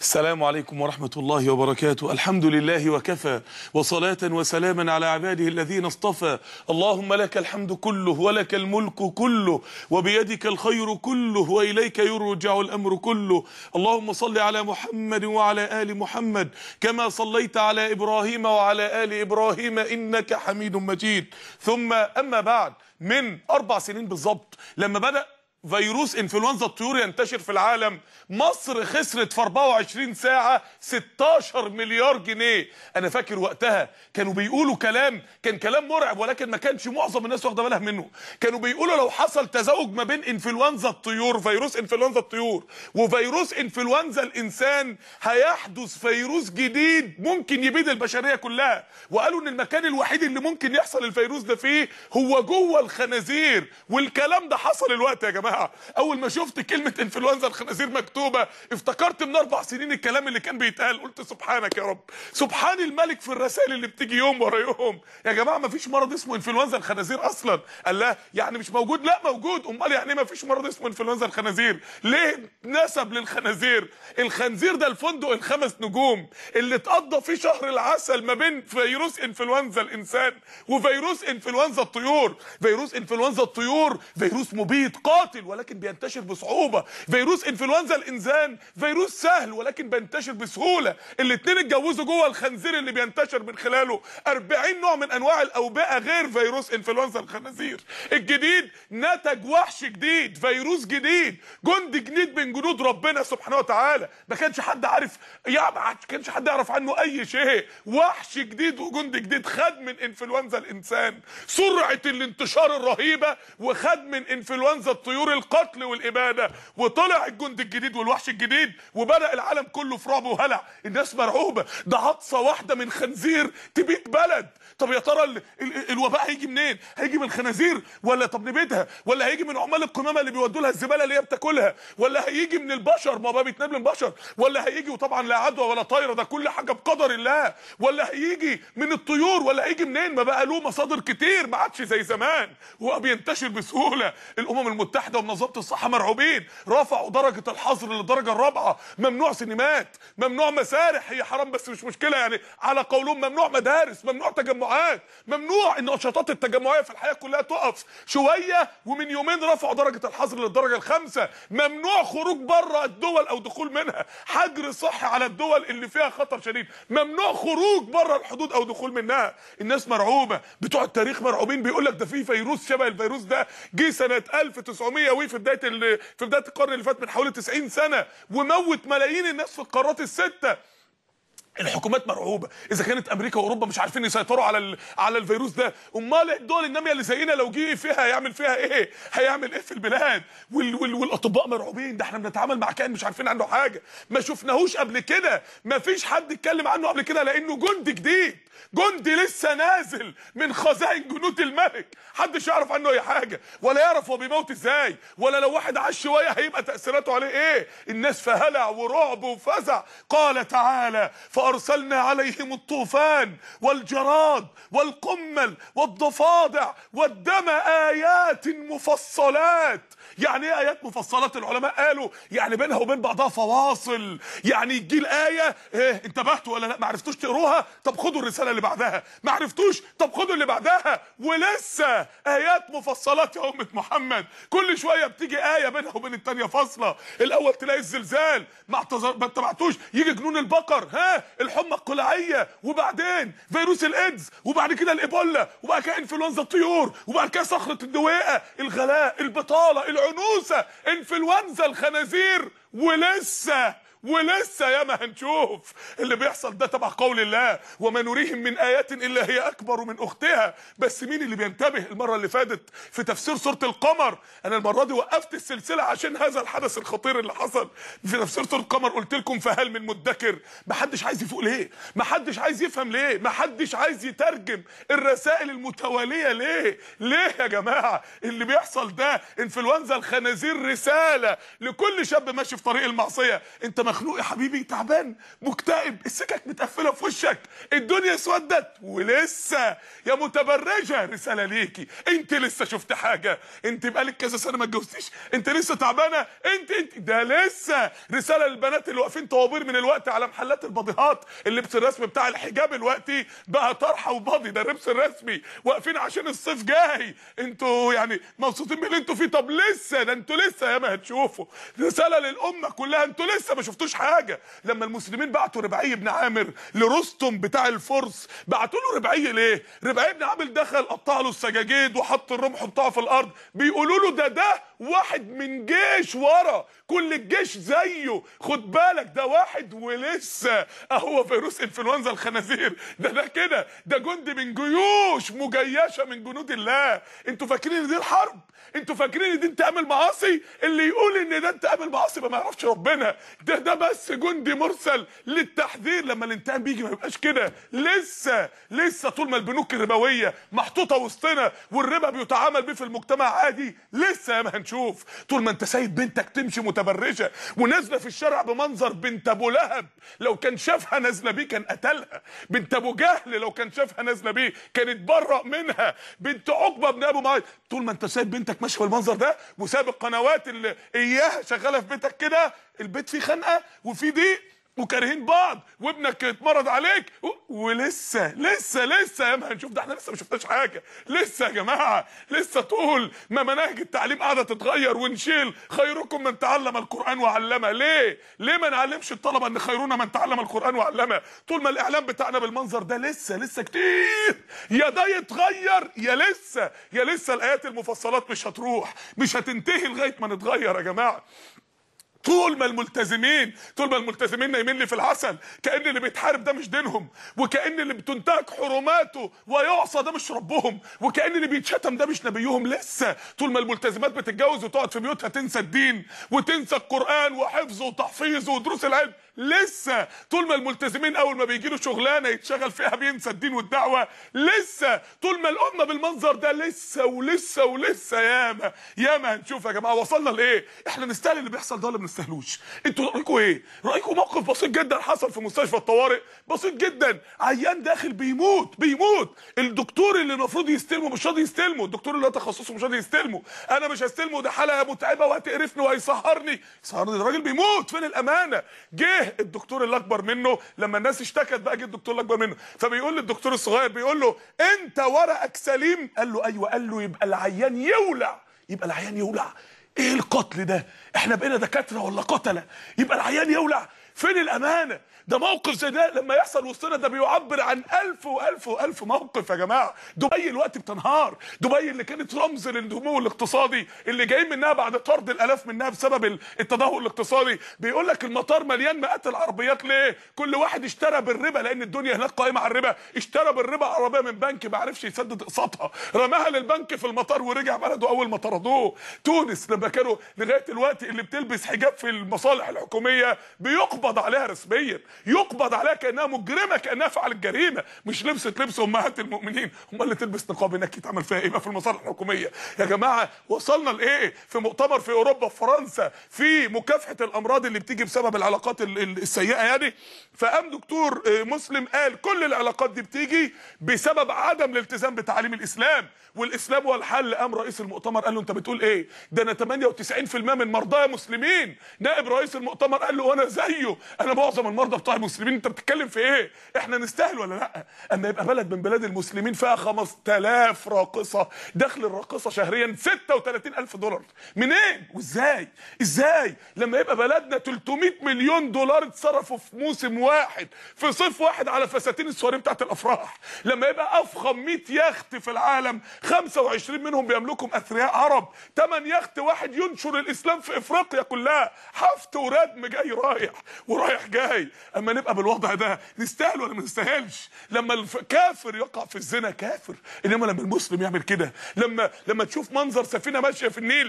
السلام عليكم ورحمة الله وبركاته. الحمد لله وكفى، وصلاة وسلاما على عباده الذين اصطفى. اللهم لك الحمد كله ولك الملك كله وبيدك الخير كله وإليك يرجع الأمر كله. اللهم صل على محمد وعلى آل محمد كما صليت على إبراهيم وعلى آل إبراهيم إنك حميد مجيد. ثم أما بعد، من 4 سنين بالظبط لما بدأ فيروس انفلونزا الطيور ينتشر في العالم، مصر خسرت في 24 ساعة 16 مليار جنيه. انا فاكر وقتها كانوا بيقولوا كان كلام مرعب، ولكن ما كانش معظم الناس واخده بالها منه. كانوا بيقولوا لو حصل تزاوج ما بين انفلونزا الطيور، فيروس انفلونزا الطيور، وفيروس انفلونزا الانسان، هيحدث فيروس جديد ممكن يبيد البشرية كلها. وقالوا ان المكان الوحيد اللي ممكن يحصل الفيروس ده فيه هو جوه الخنازير. والكلام ده حصل الوقت يا جماعة. اول ما شفت كلمة انفلونزا الخنازير مكتوبة افتكرت من 4 سنين الكلام اللي كان بيتقال. قلت سبحانك يا رب، سبحان الملك في الرسائل اللي بتيجي يوم ورا يوم. يا جماعة ما فيش مرض اسمه انفلونزا الخنازير اصلا. قال لا يعني مش موجود؟ لا موجود. امال يعني ما فيش مرض اسمه انفلونزا الخنازير؟ ليه نسب للخنازير؟ الخنزير ده الفندق ال5 نجوم اللي اتقضى فيه شهر العسل ما بين فيروس انفلونزا الانسان وفيروس انفلونزا الطيور. فيروس انفلونزا الطيور فيروس مبيد قاتل ولكن بينتشر بصعوبة. فيروس انفلونزا الانسان فيروس سهل ولكن بينتشر بسهولة. الاتنين اتجوزوا جوه الخنزير اللي بينتشر من خلاله 40 نوع من انواع الاوبئة غير فيروس انفلونزا الخنازير. الجديد نتج وحش جديد، فيروس جديد، جند جديد من جنود ربنا سبحانه وتعالى. ما كانش حد عارف، ما كانش حد يعرف عنه اي شيء. وحش جديد وجند جديد خد من انفلونزا الانسان سرعة الانتشار الرهيبة، وخد من انفلونزا الطيور القتل والاباده، وطلع الجند الجديد والوحش الجديد، وبدأ العالم كله في رعب وهلع. الناس مرعوبه، ده عطسه واحده من خنزير تبيد بلد. طب يا ترى الوباء هيجي منين؟ هيجي من الخنازير، ولا طب نبيدها، ولا هيجي من عمال القمامه اللي بيودوا لها الزباله اللي هي بتاكلها، ولا هيجي من البشر ما بيتنام من البشر، ولا هيجي وطبعا لا عدوى ولا طايره، ده كل حاجه بقدر الله، ولا هيجي من الطيور، ولا هيجي منين؟ ما بقى له مصادر كتير، ما عادش زي زمان، هو بينتشر بسهوله. الامم المتحده ومنظمه الصحه مرعوبين، رفعوا درجه الحظر للدرجه الرابعه. ممنوع سينمات، ممنوع مسارح، هي حرام بس مش مشكله يعني على قولهم، ممنوع مدارس، ممنوع تجمعات، ممنوع ان النشاطات التجمعيه في الحياه كلها تقف شويه. ومن يومين رفعوا درجه الحظر للدرجه ال5، ممنوع خروج بره الدول او دخول منها، حجر صحي على الدول اللي فيها خطر شديد، ممنوع خروج بره الحدود او دخول منها. الناس مرعوبه، بتوع التاريخ مرعوبين، بيقول لك ده في فيروس شبه الفيروس ده جه سنه 1900 في بدايه القرن اللي فات من حوالي 90 سنه، وموت ملايين الناس في القارات السته. الحكومات مرعوبه، اذا كانت امريكا واوروبا مش عارفين يسيطروا على الفيروس ده، امال الدول الناميه اللي زينا لو جه فيها هيعمل فيها ايه؟ هيعمل ايه في البلاد؟ والاطباء مرعوبين، ده احنا بنتعامل مع كائن مش عارفين عنه حاجه، ما شفناهوش قبل كده، ما فيش حد اتكلم عنه قبل كده، لانه جندي جديد، جندي لسه نازل من خزائن جنود الملك، محدش يعرف عنه اي حاجه، ولا يعرف هو بيموت ازاي، ولا لو واحد عاش شويه هيبقى تاثيراته عليه ايه. الناس في هلع ورعب وفزع. قال تعالى: فارسلنا عليهم الطوفان والجراد والقمل والضفادع والدم ايات مفصلات. يعني ايه ايات مفصلات؟ العلماء قالوا يعني بينها وبين بعضها فواصل، يعني يجي الايه ايه انتبهتوا ولا لا؟ ما عرفتوش تقروها؟ طب خدوا الرساله اللي بعدها. ما عرفتوش؟ طب خدوا اللي بعدها. ولسه ايات مفصلات يا امه محمد، كل شويه بتيجي ايه بينها وبين الثانيه فاصله. الاول تلاقي الزلزال، ما اتبعتوش، يجي جنون البقر، الحمى القلعيه، وبعدين فيروس الايدز، وبعد كده الايبولا، وبعد كده انفلونزا الطيور، وبعد كده صخره الدويقه، الغلاء، البطاله، العنوسه، انفلونزا الخنازير، ولسه ياما هنشوف. اللي بيحصل ده تبع قول الله: وما نريهم من آيات إلا هي أكبر من أختها. بس مين اللي بينتبه؟ المرة اللي فاتت في تفسير سورة القمر، أنا المرة دي وقفت السلسلة عشان هذا الحدث الخطير اللي حصل في تفسير سورة القمر. قلت لكم: فهل من مدكر؟ محدش عايز يفوق ليه؟ محدش عايز يفهم ليه؟ محدش عايز يترجم الرسائل المتوالية ليه يا جماعة؟ اللي بيحصل ده انفلونزا الخنازير رسالة لكل شاب ماشي في طريق المعصية. انت مخنوق يا حبيبي، تعبان مكتئب، السكك متقفله في وشك، الدنيا اسودت ولسه يا متبرجه رساله ليكي. انت لسه شفت حاجه؟ انت بقالك كذا سنه ما اتجوزتيش؟ انت لسه تعبانه؟ انت ده لسه رساله للبنات اللي واقفين طوابير من الوقت على محلات الباضيهات. اللبس الرسمي بتاع الحجاب الوقتي بقى طرحه وباضي، ده اللبس الرسمي، واقفين عشان الصيف جاي. انتوا يعني مبسوطين باللي انتوا فيه؟ طب لسه، ده انتوا لسه ياما هتشوفوا. رساله للامه كلها، انتوا لسه ما شفتوش حاجه. لما المسلمين بعتوا ربعي بن عامر لرستم بتاع الفرس، بعتوا له ربعي ليه؟ ربعي بن عامر دخل قطع له السجاجيد وحط الرمح بتاعه في الارض، بيقولوا له ده واحد من جيش ورا، كل الجيش زيه، خد بالك ده واحد ولسه اهو فيروس انفلونزا الخنازير، ده كده، ده جندي من جيوش مجيشه من جنود الله. انتوا فاكرين ان دي الحرب؟ انتوا فاكرين ان دي انتقام المعاصي؟ اللي يقول ان ده انتقام المعاصي ما يعرفش ربنا، ده بس جندي مرسل للتحذير. لما الانتقام بيجي ما يبقاش كده. لسه طول ما البنوك الربويه محطوطه وسطنا والربا بيتعامل بيه في المجتمع عادي، لسه ما هنشوف. طول ما انت سايب بنتك تمشي متبرجه ونازله في الشارع بمنظر بنت ابو لهب، لو كان شافها نازله بيه كان قتلها. بنت ابو جهل لو كان شافها نازله بيه كان اتبرأ منها. بنت عقبه بن ابو معيط، طول ما انت سايب بنتك ماشيه بالمنظر ده وساب القنوات اللي اياها شغاله في بيتك كده، البيت فيه خنقه وفيه ضيق وكارهين بعض وابنك اتمرض عليك ولسه يا ما هنشوف. ده احنا لسه ما شفناش حاجه، لسه يا جماعه، لسه طول ما مناهج التعليم قاعده تتغير ونشيل خيركم من تعلم القران وعلمه. ليه ما نعلمش الطلبه ان خيرنا من تعلم القران وعلمه؟ طول ما الاعلام بتاعنا بالمنظر ده لسه كتير. يا ده يتغير يا لسه الايات المفصلات مش هتروح، مش هتنتهي لغايه ما نتغير يا جماعه. طول ما الملتزمين نايمين لي في العسل، كأن اللي بيتحارب ده مش دينهم، وكأن اللي بتنتهك حرماته ويعصى ده مش ربهم، وكأن اللي بيتشتم ده مش نبيهم. لسه طول ما الملتزمات بتتجوز وتقعد في بيوتها تنسى الدين وتنسى القرآن وحفظه وتحفيظه ودروس العلم. لسه طول ما الملتزمين اول ما بيجي له شغلانه يتشغل فيها بينسى الدين والدعوه. لسه طول ما الامه بالمنظر ده ولسه ياما هنشوف يا جماعه. وصلنا لايه؟ احنا نستاهل اللي بيحصل ده ولا ما نستاهلوش؟ انتوا رايكم ايه؟ رايكم موقف بسيط جدا حصل في مستشفى الطوارئ، بسيط جدا، عيان داخل بيموت، الدكتور اللي المفروض يستلمه مش راضي يستلمه، الدكتور اللي تخصصه مش راضي يستلمه. انا مش هستلمه، ده حاله متعبه وهتقرفني وهيسهرني، الراجل بيموت. فين الامانه؟ جه الدكتور اللي اكبر منه لما الناس اشتكت بقى، جه الدكتور اللي اكبر منه فبيقول للدكتور الصغير، بيقول له انت ورقك سليم؟ قال له ايوه. قال له يبقى العيان يولع. ايه القتل ده؟ احنا بقينا دكاتره ولا قتله؟ يبقى العيان يولع. فين الامانه؟ ده موقف زي ده لما يحصل وسطنا ده بيعبر عن ألف موقف يا جماعه. دبي الوقت بتنهار، دبي اللي كانت رمز للنمو الاقتصادي اللي جاي منها بعد طرد الالاف منها بسبب التدهور الاقتصادي. بيقول لك المطار مليان مئات العربيات. ليه؟ كل واحد اشترى بالربا، لان الدنيا هناك قائمه على الربا، اشترى بالربا عربيه من بنك ما عرفش يسدد اقساطها، رماها للبنك في المطار ورجع بلده اول ما طردوه. تونس لما كانوا لغايه الوقت اللي بتلبس حجاب في المصالح الحكوميه بيقبض عليها رسميا، يقبض عليها كانها مجرمه، كانها فعلت جريمه، مش لبس امهات المؤمنين. امال اللي تلبس نقاب هناك يتعمل فيها ايه بقى في المصالح الحكوميه؟ يا جماعه وصلنا لايه؟ في مؤتمر في اوروبا في فرنسا في مكافحه الامراض اللي بتيجي بسبب العلاقات السيئه يعني، فقام دكتور مسلم قال كل العلاقات دي بتيجي بسبب عدم الالتزام بتعاليم الاسلام، والاسلام هو الحل. قام رئيس المؤتمر قال له انت بتقول ايه؟ ده انا 98% من مرضاي مسلمين. نائب رئيس المؤتمر قال له وانا زيه، انا معظم المرضى بتوع المسلمين. انت بتتكلم في ايه؟ احنا نستاهل ولا لا؟ اما يبقى بلد من بلاد المسلمين فيها 5000 راقصه، دخل الراقصه شهريا $36,000، منين وازاي؟ لما يبقى بلدنا 300 مليون دولار اتصرفوا في موسم واحد في صيف واحد على فساتين السواري بتاعت الافراح، لما يبقى افخم 100 يخت في العالم 25 منهم بيملكهم اثرياء عرب، 8 يخت واحد ينشر الاسلام في افريقيا كلها، حفت وردم جاي رايح جاي. اما نبقى بالوضع ده نستاهل ولا ما نستاهلش؟ لما الكافر يقع في الزنا كافر، انما لما المسلم يعمل كده، لما تشوف منظر سفينه ماشيه في النيل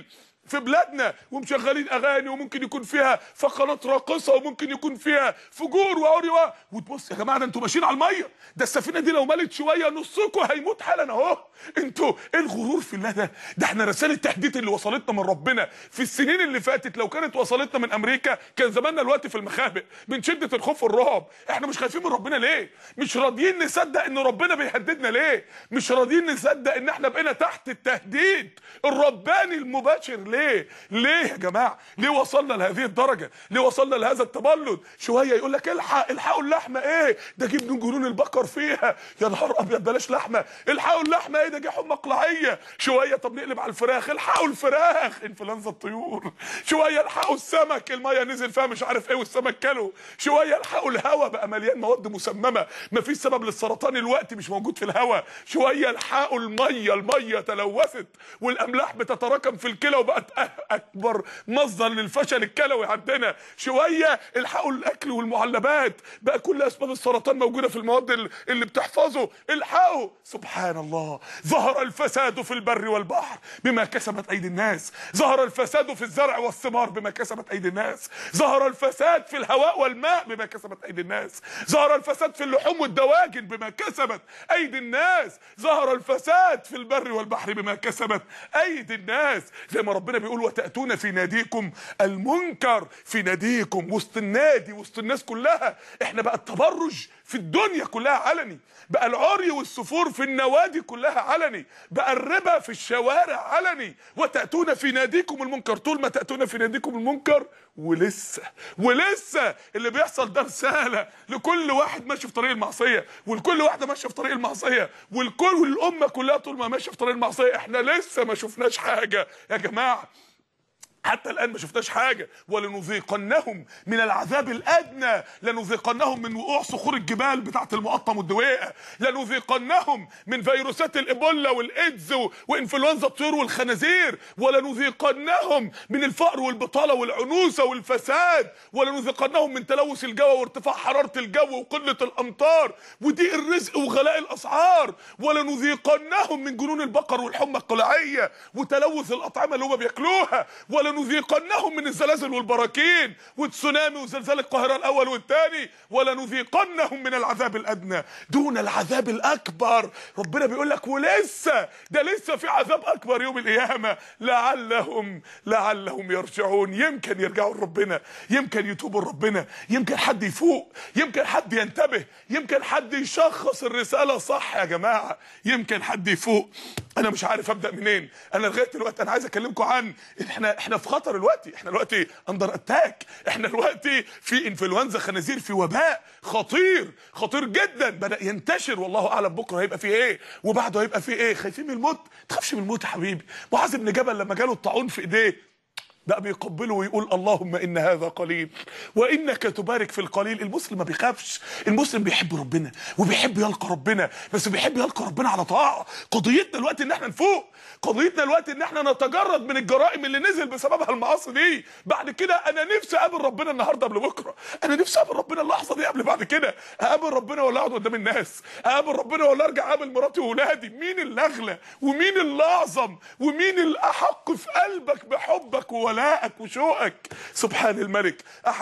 في بلادنا ومشغلين اغاني وممكن يكون فيها فقرات راقصه وممكن يكون فيها فجور وعري وتبص يا جماعه ده انتوا ماشيين على الميه، ده السفينه دي لو ملت شويه نصكم هيموت حالا اهو. انتوا ايه الغرور في الله ده؟ ده احنا رساله التهديد اللي وصلتنا من ربنا في السنين اللي فاتت لو كانت وصلتنا من امريكا كان زماننا الوقت في المخابئ من شده الخوف والرعب. احنا مش خايفين من ربنا ليه؟ مش راضيين نصدق ان ربنا بيهددنا ليه؟ مش راضيين نصدق ان احنا بقينا تحت التهديد الرباني المباشر ليه؟ ليه يا جماعه؟ ليه وصلنا لهذه الدرجه؟ ليه وصلنا لهذا التبلد؟ شويه يقول لك الحقوا اللحمه ايه؟ ده جبن جنون البقر فيها، يا نهار ابيض بلاش لحمه، الحقوا اللحمه ايه؟ ده جه حمى قلعيه. شويه طب نقلب على الفراخ، الحقوا الفراخ انفلونزا الطيور. شويه الحقوا السمك الميه نزل فيها مش عارف ايه والسمك كله. شويه الحقوا الهواء بقى مليان مواد مسممه مفيش سبب للسرطان الوقت مش موجود في الهواء. شويه الحقوا الميه تلوثت والاملاح بتتراكم في الكلى وبقت اكبر مصدر للفشل الكلوي عندنا. شويه الحقوا الاكل والمعلبات بقى كل اسباب السرطان موجوده في المواد اللي بتحفظه. الحقوا سبحان الله. ظهر الفساد في البر والبحر بما كسبت ايدي الناس، ظهر الفساد في الزرع والثمار بما كسبت ايدي الناس، ظهر الفساد في الهواء والماء بما كسبت ايدي الناس، ظهر الفساد في اللحوم والدواجن بما كسبت ايدي الناس، ظهر الفساد في البر والبحر بما كسبت ايدي الناس. زي ما ربنا بيقول وتأتون في ناديكم المنكر، في ناديكم وسط النادي وسط الناس كلها. احنا بقى التبرج في الدنيا كلها علني، بقى العري والسفور في النوادي كلها علني، بقى الربا في الشوارع علني. وتأتون في ناديكم المنكر، طول ما تأتون في ناديكم المنكر ولسه اللي بيحصل ده رساله لكل واحد ماشي في طريق المعصيه ولكل واحده ماشيه في طريق المعصيه والامه كلها طول ما ماشيه في طريق المعصيه. احنا لسه ما شفناش حاجه يا جماعه، حتى الآن ما شفناش حاجة. ولنذيقنهم من العذاب الأدنى، لنذيقنهم من وقوع صخور الجبال بتاعة المقطم والدويقة، لنذيقنهم من فيروسات الإيبولا والإيدز وإنفلونزا الطيور والخنازير، ولنذيقنهم من الفقر والبطالة والعنوسة والفساد، ولنذيقنهم من تلوث الجو وارتفاع حرارة الجو وقلة الأمطار وضيق الرزق وغلاء الأسعار، ولنذيقنهم من جنون البقر والحمى القلعية وتلوث الأطعمة اللي هم بياكلوها، ولنذيقنهم من الزلازل والبراكين والتسونامي وزلزال القاهرة الأول والثاني، ولنذيقنهم من العذاب الأدنى دون العذاب الأكبر. ربنا بيقول لك ولسه ده لسه في عذاب أكبر يوم القيامة، لعلهم يرجعون. يمكن يرجعوا لربنا، يمكن يتوبوا لربنا، يمكن حد يفوق، يمكن حد ينتبه، يمكن حد يشخص الرسالة صح يا جماعة، يمكن حد يفوق. أنا مش عارف أبدأ منين. أنا لغاية دلوقتي أنا عايز أكلمكم عن احنا في خطر دلوقتي، احنا دلوقتي اندر اتاك، احنا دلوقتي في انفلونزا خنازير، في وباء خطير جدا بدأ ينتشر، والله اعلم بكره هيبقى فيه ايه وبعده هيبقى فيه ايه. خايفين من الموت؟ ما تخافش من الموت يا حبيبي. معاذ بن جبل لما جاله الطاعون في ايديه بقى بيقبله ويقول اللهم ان هذا قليل وانك تبارك في القليل. المسلم ما بيخافش، المسلم بيحب ربنا وبيحب يلقى ربنا، بس بيحب يلقى ربنا على طاعه. قضيتنا الوقت ان احنا نفوق، قضيتنا الوقت ان احنا نتجرد من الجرائم اللي نزل بسببها المعاصي دي. بعد كده انا نفسي اقابل ربنا النهارده قبل بكره، انا نفسي اقابل ربنا اللحظه دي قبل بعد كده. اقابل ربنا ولا اقعد قدام الناس؟ اقابل ربنا ولا ارجع اقابل مراتي واولادي؟ مين اللي اغلى ومين اللي اعظم ومين الاحق في قلبك بحبك وولائك وشوقك؟ سبحان الملك.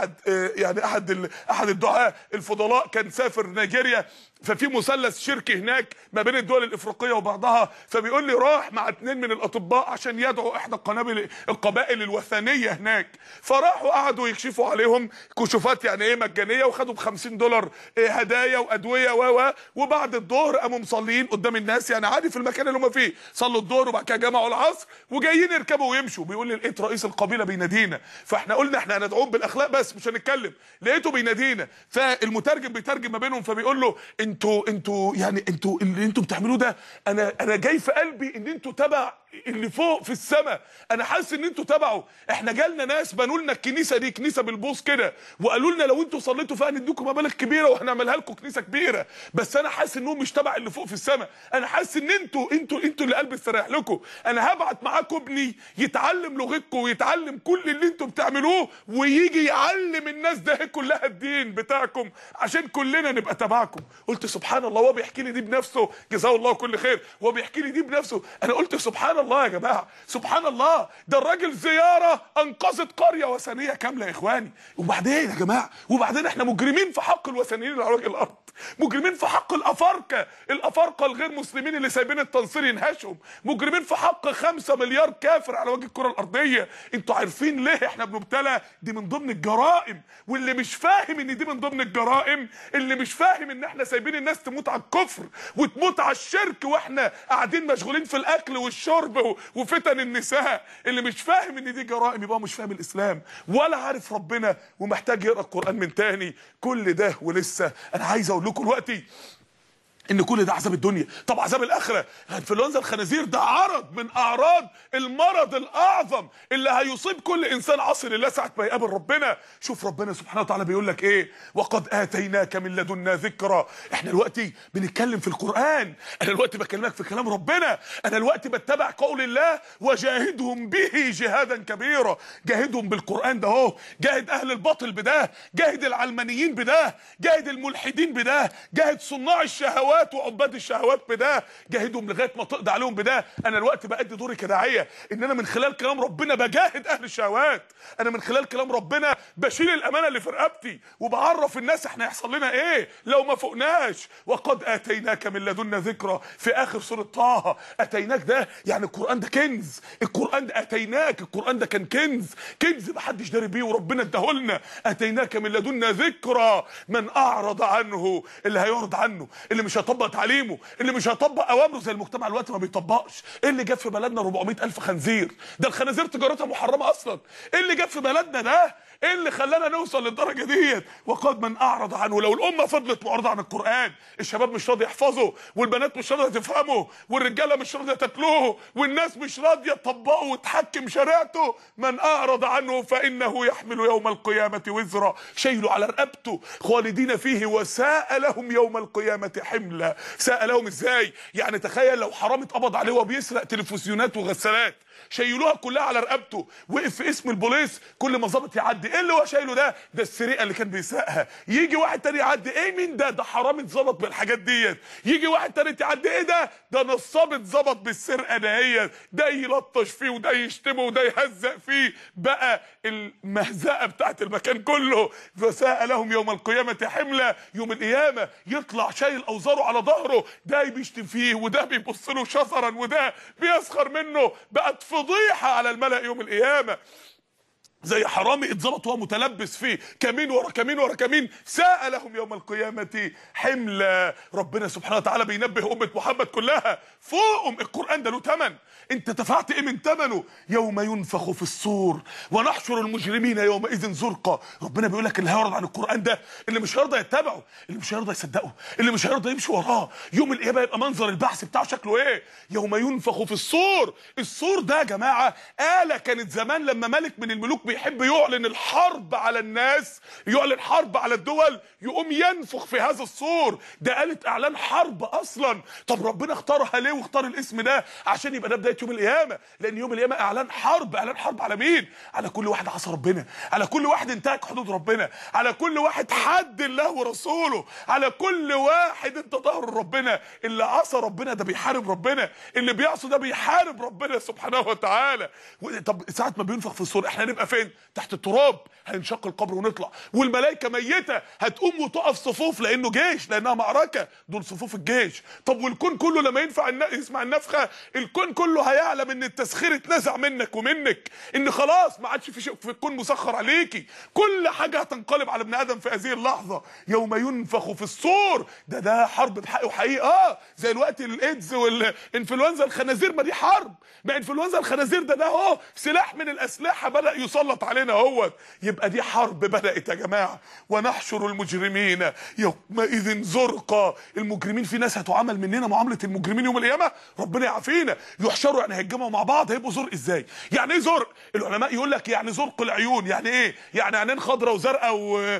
احد الدعاة الفضلاء كان سافر نيجيريا، ففي مثلث شركي هناك ما بين الدول الافريقيه وبعضها، فبيقول لي راح مع 2 من الاطباء عشان يدعوا احدى القبائل الوثنيه هناك، فراحوا قعدوا يكشفوا عليهم كشوفات يعني ايه مجانيه، وخدوا ب$50 هدايا وادويه وبعد الظهر قاموا مصلين قدام الناس يعني عادي في المكان اللي هم فيه، صلوا الظهر وبعد كده جمعوا العصر وجايين يركبوا ويمشوا. بيقول لي لقيت رئيس القبيله بينادينا، فاحنا قلنا احنا هندعوهم بالاخلاق بس مش هنتكلم، لقيته بينادينا، فالمترجم بيترجم ما بينهم فبيقول له انتوا اللي انتوا بتعملوه ده، انا جاي في قلبي ان انتوا تبع اللي فوق في السماء، انا حاسس ان انتوا تبعه. احنا جالنا ناس بنوا لنا الكنيسه دي كنيسه بالبوص كده، وقالوا لنا لو انتوا صليتوا فيها نديكم مبالغ كبيره وهنعملها لكم كنيسه كبيره، بس انا حاسس انهم مش تبع اللي فوق في السماء، انا حاسس ان انتوا اللي قلبي استريح لكم. انا هبعت معاكم ابني يتعلم لغتكم ويتعلم كل اللي انتوا بتعملوه ويجي يعلم الناس ده كلها الدين بتاعكم عشان كلنا نبقى تبعكم. قلت سبحان الله، وهو بيحكي لي دي بنفسه، جزاه الله كل خير، وهو بيحكي لي دي بنفسه، انا قلت سبحان الله الله يا جماعه، سبحان الله، ده الراجل زياره انقذت قريه وثنيه كامله يا اخواني. وبعدين يا جماعه، وبعدين احنا مجرمين في حق الوثنيين على وجه الارض، مجرمين في حق الافارقه الغير مسلمين اللي سايبين التنصير ينهشهم، مجرمين في حق 5 مليار كافر على وجه الكره الارضيه. انتوا عارفين ليه احنا بنبتلى؟ دي من ضمن الجرائم. واللي مش فاهم ان دي من ضمن الجرائم، اللي مش فاهم ان احنا سايبين الناس تموت على الكفر وتموت على الشرك واحنا قاعدين مشغولين في الاكل والشرب وفتن النساء، اللي مش فاهم ان دي جرائم يبقى مش فاهم الاسلام ولا عارف ربنا ومحتاج يقرا القران من تاني. كل ده ولسه انا عايز اقول لكم دلوقتي ان كل ده عذاب الدنيا. طب عذاب الاخره، انفلونزا الخنازير ده عرض من اعراض المرض الاعظم اللي هيصيب كل انسان عاصي لله ساعه ما يقابل ربنا. شوف ربنا سبحانه وتعالى بيقول لك ايه؟ وقد اتيناك من لدنا ذكرى. احنا دلوقتي بنتكلم في القران، انا دلوقتي بكلمك في كلام ربنا، انا دلوقتي بتبع قول الله وجاهدهم به جهادا كبيرا. جاهدهم بالقران ده اهو، جاهد اهل الباطل بده، جاهد العلمانيين بده، جاهد الملحدين بده، جاهد صناع الشهوات وعباد الشهوات بده، جاهدهم لغايه ما تقضي عليهم بده. انا دلوقتي بأدي دوري كداعيه ان انا من خلال كلام ربنا بجاهد اهل الشهوات، انا من خلال كلام ربنا بشيل الامانه اللي في رقبتي وبعرف الناس احنا هيحصل لنا ايه لو ما فوقناش. وقد اتيناك من لدنا ذكرى في اخر سوره طه. اتيناك ده يعني القران ده كنز، القران ده اتيناك، القران ده كان كنز محدش داري بيه وربنا اداهولنا. اتيناك من لدنا ذكرى. من اعرض عنه، اللي هيعرض عنه، اللي مش هيطبق تعليمه، اللي مش هيطبق اوامره زي المجتمع الوقت ما بيطبقش. ايه اللي جاب في بلدنا 400,000 خنزير؟ ده الخنازير تجارتها محرمه اصلا. ايه اللي جاب في بلدنا ده؟ ايه اللي خلانا نوصل للدرجه ديت؟ وقد من اعرض عنه. لو الامه فضلت معرضه عن القران، الشباب مش راضي يحفظه، والبنات مش راضيه تفهمه، والرجاله مش راضيه تتلوه، والناس مش راضيه تطبقه وتحكم شريعته. من اعرض عنه فانه يحمل يوم القيامه وزرا، شيله على رقبته خالدين فيه وساء لهم يوم القيامه حملا. ساء لهم ازاي؟ يعني تخيل لو حرامي اتقبض عليه وهو بيسرق تلفزيونات وغسالات، شيلوها كلها على رقبته، وقف في اسم البوليس كل ما ظابط يعدي، ايه اللي هو شايله ده؟ ده السرقه اللي كان بيسرقها. يجي واحد تاني يعدي، ايه مين ده؟ ده حرامي اتظبط بالحاجات ديت. يجي واحد تاني يعدي، ايه ده؟ ده نصاب اتظبط بالسرقه دهيت. ده يلطش فيه وده يشتمه وده يهزق فيه، بقى المهزقه بتاعت المكان كله. فساء لهم يوم القيامه حملا. يوم القيامه يطلع شايل اوزاره على ظهره، ده بيشتم فيه وده بيبص له شطرا وده بيسخر منه. بقت فضيحه على الملأ يوم القيامه. زي حرامي اتظبط وهو متلبس فيه كمين ورا كمين ورا كمين. ساء لهم يوم القيامة حملا. ربنا سبحانه وتعالى بينبه أمة محمد كلها فوقهم. القرآن ده له ثمن، انت دفعت ايه من ثمنه؟ يوم ينفخ في الصور ونحشر المجرمين يومئذ زرقا. ربنا بيقول لك اللي هيعرض عن القرآن ده، اللي مش هيرضى يتبعه، اللي مش هيرضى يصدقه، اللي مش هيرضى يمشي وراه، يوم القيامة يبقى منظر البحث بتاعه شكله ايه؟ يوم ينفخ في الصور. الصور ده يا جماعة آلة كانت زمان لما ملك من الملوك بيحب يعلن الحرب على الناس، يعلن حرب على الدول، يقوم ينفخ في هذا الصور. ده آلة اعلان حرب اصلا. طب ربنا اختارها ليه واختار الاسم ده؟ عشان يبقى ده بداية يوم القيامة. لان يوم القيامة اعلان حرب. اعلان حرب على مين؟ على كل واحد عصى ربنا، على كل واحد انتهك حدود ربنا، على كل واحد حد الله ورسوله، على كل واحد انت ظهر ربنا. اللي عصى ربنا ده بيحارب ربنا، اللي بيعصى ده بيحارب ربنا سبحانه وتعالى. طب ساعة ما بينفخ في الصور احنا هنبقى فين؟ تحت التراب. هنشق القبر ونطلع، والملائكه ميته هتقوم وتقف صفوف، لانه جيش، لانها معركه، دول صفوف الجيش. طب والكون كله لما يسمع النفخه، الكون كله هيعلم ان التسخير اتنزع منك ومنك، ان خلاص ما عادش في شيء في الكون مسخر عليكي، كل حاجه هتنقلب على ابن ادم في هذه اللحظه. يوم ينفخ في الصور. ده حرب بحق وحقيقه. زي الوقت الايدز والانفلونزا الخنازير، ما دي حرب. ما انفلونزا الخنازير ده اهو سلاح من الاسلحه بدا يسلط علينا اهوت. يبقى دي حرب بدات يا جماعه. ونحشر المجرمين يومئذ زرقا. المجرمين في ناس هتعامل مننا معامله المجرمين يوم القيامه، ربنا يعافينا. يحشروا يعني هيتجمعوا مع بعض، هيبقوا زرق ازاي؟ يعني ايه زرق؟ العلماء يقول لك يعني زرق العيون. يعني ايه؟ يعني عينين خضراء وزرقاء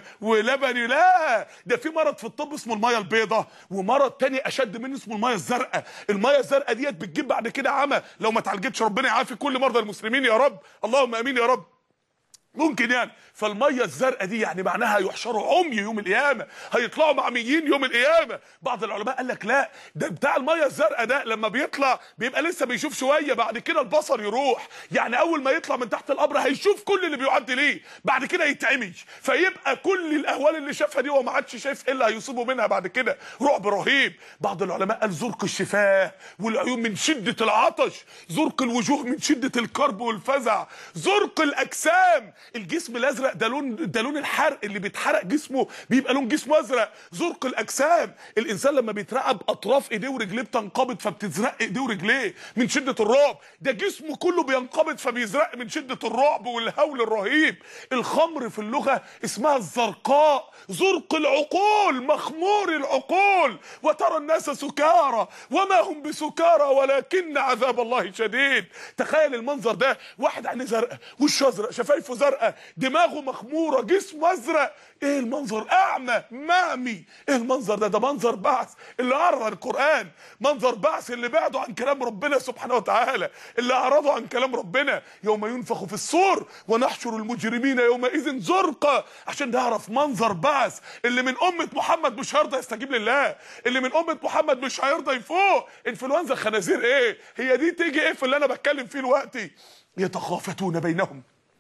ولبني؟ لا، ده في مرض في الطب اسمه الميه البيضاء، ومرض تاني اشد منه اسمه الميه الزرقاء. الميه الزرقاء ديت بتجيب بعد كده عمى لو ما اتعالجتش. ربنا يعافي كل مرضى المسلمين يا رب، اللهم امين يا رب. ممكن يعني. فالميه الزرقاء دي يعني معناها يحشروا عمي يوم القيامه، هيطلعوا معميين يوم القيامه. بعض العلماء قال لك لا، ده بتاع الميه الزرقاء ده لما بيطلع بيبقى لسه بيشوف شويه، بعد كده البصر يروح. يعني اول ما يطلع من تحت القبر هيشوف كل اللي بيعدي ليه، بعد كده يتعمي، فيبقى كل الاهوال اللي شافها دي هو ما عادش شايف ايه اللي هيصيبه منها بعد كده. رعب رهيب. بعض العلماء قال زرق الشفاه والعيون من شده العطش، زرق الوجوه من شده الكرب والفزع، زرق الاجسام، الجسم الازرق ده لون الحرق، اللي بيتحرق جسمه بيبقى لون جسمه ازرق. زرق الاجسام، الانسان لما بيترعب اطراف ايديه ورجليه بتنقبض فبتزرق ايديه ورجليه من شده الرعب، ده جسمه كله بينقبض فبيزرق من شده الرعب والهول الرهيب. الخمر في اللغه اسمها الزرقاء، زرق العقول، مخمور العقول. وترى الناس سكارى وما هم بسكارى ولكن عذاب الله شديد. تخيل المنظر ده، واحد عينيه زرقاء، وشه ازرق، شفايفه زرقاء، دماغه مخموره، جسمه ازرق. ايه المنظر؟ اعمى معمي. ايه المنظر ده؟ ده منظر بعث اللي عرض القران، منظر بعث اللي بعدوا عن كلام ربنا سبحانه وتعالى، اللي اعرضوا عن كلام ربنا. يوم ينفخ في الصور ونحشر المجرمين يومئذ زرقا، عشان نعرف منظر بعث. اللي من امه محمد مش هيرضى يستجيب لله، اللي من امه محمد مش هيرضى يفوق. انفلونزا الخنازير ايه؟ هي دي تيجي ايه في اللي انا بتكلم فيه دلوقتي؟ يتخافتون بينهم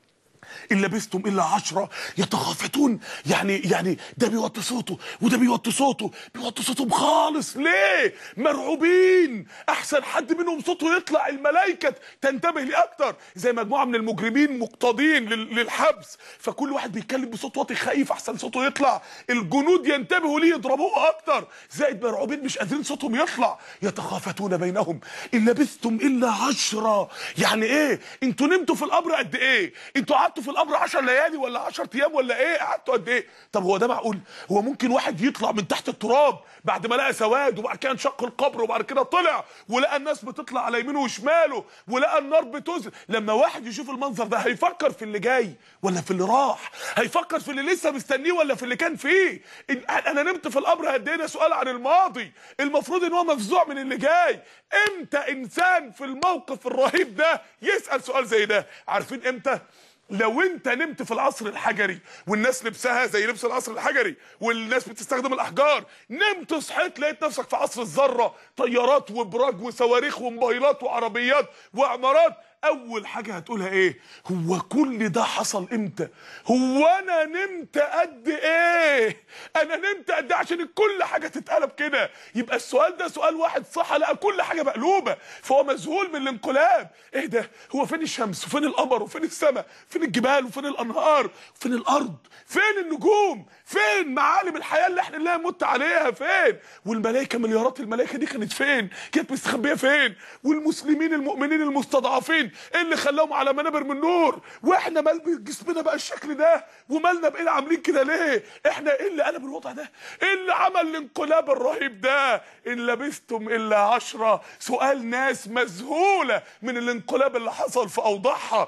إن لبثتم إلا 10. يتخافتون يعني ده بيوطي صوته وده بيوطي صوته، بيوطي صوتهم خالص. ليه؟ مرعوبين، أحسن حد منهم صوته يطلع الملائكة تنتبه ليه أكتر. زي مجموعة من المجرمين مقتضين للحبس، فكل واحد بيتكلم بصوت واطي خايف أحسن صوته يطلع، الجنود ينتبهوا ليه يضربوه أكتر. زائد مرعوبين مش قادرين صوتهم يطلع. يتخافتون بينهم إن لبثتم إلا 10. يعني إيه؟ أنتوا نمتوا في القبر قد إيه؟ أنتوا قعدتوا في القبر 10 ليالي ولا 10 ايام ولا ايه؟ قعدتوا قد ايه؟ طب هو ده معقول؟ هو ممكن واحد يطلع من تحت التراب بعد ما لقى سواد وبعد كده انشق القبر وبعد كده طلع ولقى الناس بتطلع على يمينه وشماله ولقى النار بتزل؟ لما واحد يشوف المنظر ده هيفكر في اللي جاي ولا في اللي راح؟ هيفكر في اللي لسه مستنيه ولا في اللي كان فيه؟ انا نمت في القبر قد ايه؟ ده سؤال عن الماضي، المفروض ان هو مفزوع من اللي جاي. امتى انسان في الموقف الرهيب ده يسأل سؤال زي ده؟ عارفين امتى؟ لو انت نمت في العصر الحجري والناس لبسها زي لبس العصر الحجري والناس بتستخدم الاحجار، نمت صحيت لقيت نفسك في عصر الذره، طيارات وبراج وصواريخ وموبايلات وعربيات وعمارات، اول حاجه هتقولها ايه؟ هو كل ده حصل امتى؟ هو انا نمت قد ايه؟ انا نمت قد ايه عشان كل حاجه تتقلب كده؟ يبقى السؤال ده سؤال واحد صح، لقى كل حاجه مقلوبه، فهو مذهول من الانقلاب. ايه ده؟ هو فين الشمس وفين القمر وفين السماء؟ فين الجبال وفين الانهار وفين الارض؟ فين النجوم؟ فين معالم الحياه اللي احنا لا نمت عليها؟ فين؟ والملائكه، مليارات الملائكه دي كانت فين؟ كانت مستخبيه فين؟ والمسلمين المؤمنين المستضعفين اللي خلاهم على منابر من نور، واحنا مال جسمنا بقى الشكل ده ومالنا بقينا عاملين كده ليه؟ احنا ايه اللي قلب الوضع ده؟ ايه اللي عمل الانقلاب الرهيب ده؟ ان لبثتم الا 10. سؤال ناس مذهوله من الانقلاب اللي حصل في اوضاعها.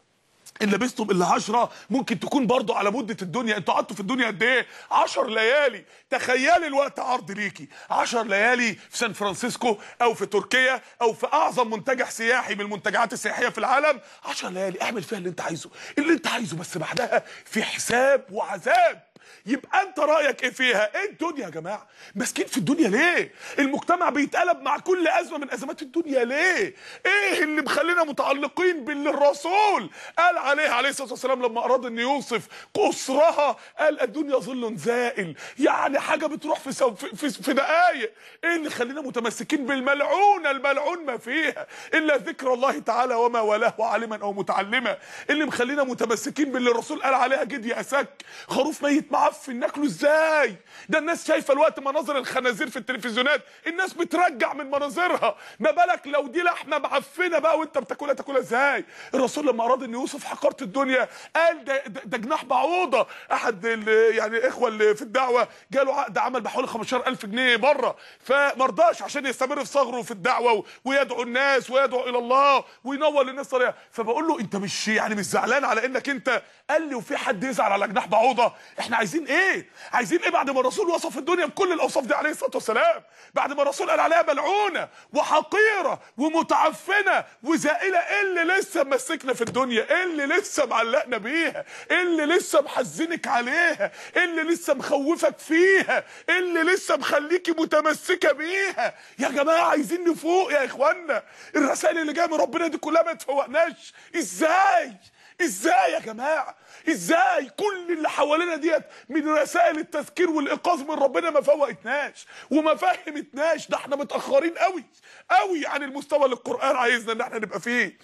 ان لبثتم الا 10 ممكن تكون برضو على مده الدنيا. انتوا قعدتوا في الدنيا قد ايه؟ 10 ليالي. تخيلي الوقت عرض ليكي 10 ليالي في سان فرانسيسكو او في تركيا او في اعظم منتجع سياحي من المنتجعات السياحيه في العالم. 10 ليالي اعمل فيها اللي انت عايزه، اللي انت عايزه، بس بعدها في حساب وعذاب. يبقى انت رايك ايه فيها؟ ايه الدنيا يا جماعه؟ ماسكين في الدنيا ليه؟ المجتمع بيتقلب مع كل ازمه من ازمات الدنيا ليه؟ ايه اللي مخلينا متعلقين باللي الرسول قال عليه الصلاه والسلام لما اراد ان يوصف قصرها؟ قال الدنيا ظل زائل، يعني حاجه بتروح في دقايق. ايه اللي خلينا متمسكين بالملعونه الملعون ما فيها الا ذكر الله تعالى وما والاه عالما او متعلما؟ اللي مخلينا متمسكين باللي الرسول قال عليها جدي اسك، خروف ميت معفن ناكله ازاي؟ ده الناس شايفه الوقت مناظر الخنازير في التلفزيونات، الناس بترجع من مناظرها، ما بالك لو دي لحمه معفنه بقى وانت بتاكلها، تاكلها ازاي؟ الرسول لما اراد ان يوصف حقاره الدنيا قال ده جناح بعوضه. احد يعني الاخوه اللي في الدعوه جاله عقد عمل بحوالي 15000 جنيه بره، فما رضاش عشان يستمر في صغره في الدعوه ويدعو الناس ويدعو الى الله وينور للناس طريقه. فبقول له انت مش زعلان على انك انت؟ قال لي وفي حد يزعل على جناح بعوضه؟ احنا عايزين عايزين ايه؟ عايزين ايه بعد ما الرسول وصف الدنيا بكل الاوصاف دي عليه الصلاه والسلام؟ بعد ما الرسول قال عليها ملعونه وحقيره ومتعفنه وزائله، ايه اللي لسه ممسكنا في الدنيا؟ ايه اللي لسه معلقنا بيها؟ ايه اللي لسه محزنك عليها؟ ايه اللي لسه مخوفك فيها؟ ايه اللي لسه مخليكي متمسكه بيها؟ يا جماعه عايزين نفوق يا اخوانا. الرسائل اللي جايه من ربنا دي كلها ما تفوقناش. ازاي يا جماعه؟ ازاي كل اللي حوالينا ديت من رسائل التذكير والايقاظ من ربنا ما فوقتناش وما فهمتناش؟ ده احنا متاخرين قوي قوي عن المستوى اللي القران عايزنا ان احنا نبقى فيه.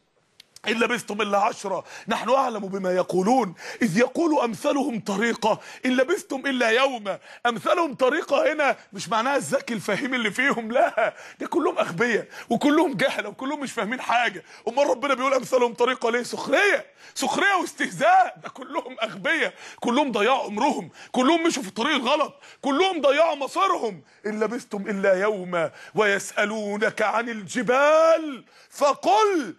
إن لبثتم إلا 10 نحن أعلم بما يقولون إذ يقول أمثلهم طريقة إن لبثتم إلا يوما. أمثلهم طريقة هنا مش معناها الذكي الفهيم اللي فيهم، لا، ده كلهم أغبياء وكلهم جهلة وكلهم مش فاهمين حاجة. أمال ربنا بيقول أمثلهم طريقة ليه؟ سخرية واستهزاء. ده كلهم أغبياء، كلهم ضيعوا عمرهم، كلهم مشوا في الطريق الغلط، كلهم ضيعوا مصيرهم. إن لبثتم إلا يوما ويسألونك عن الجبال فقل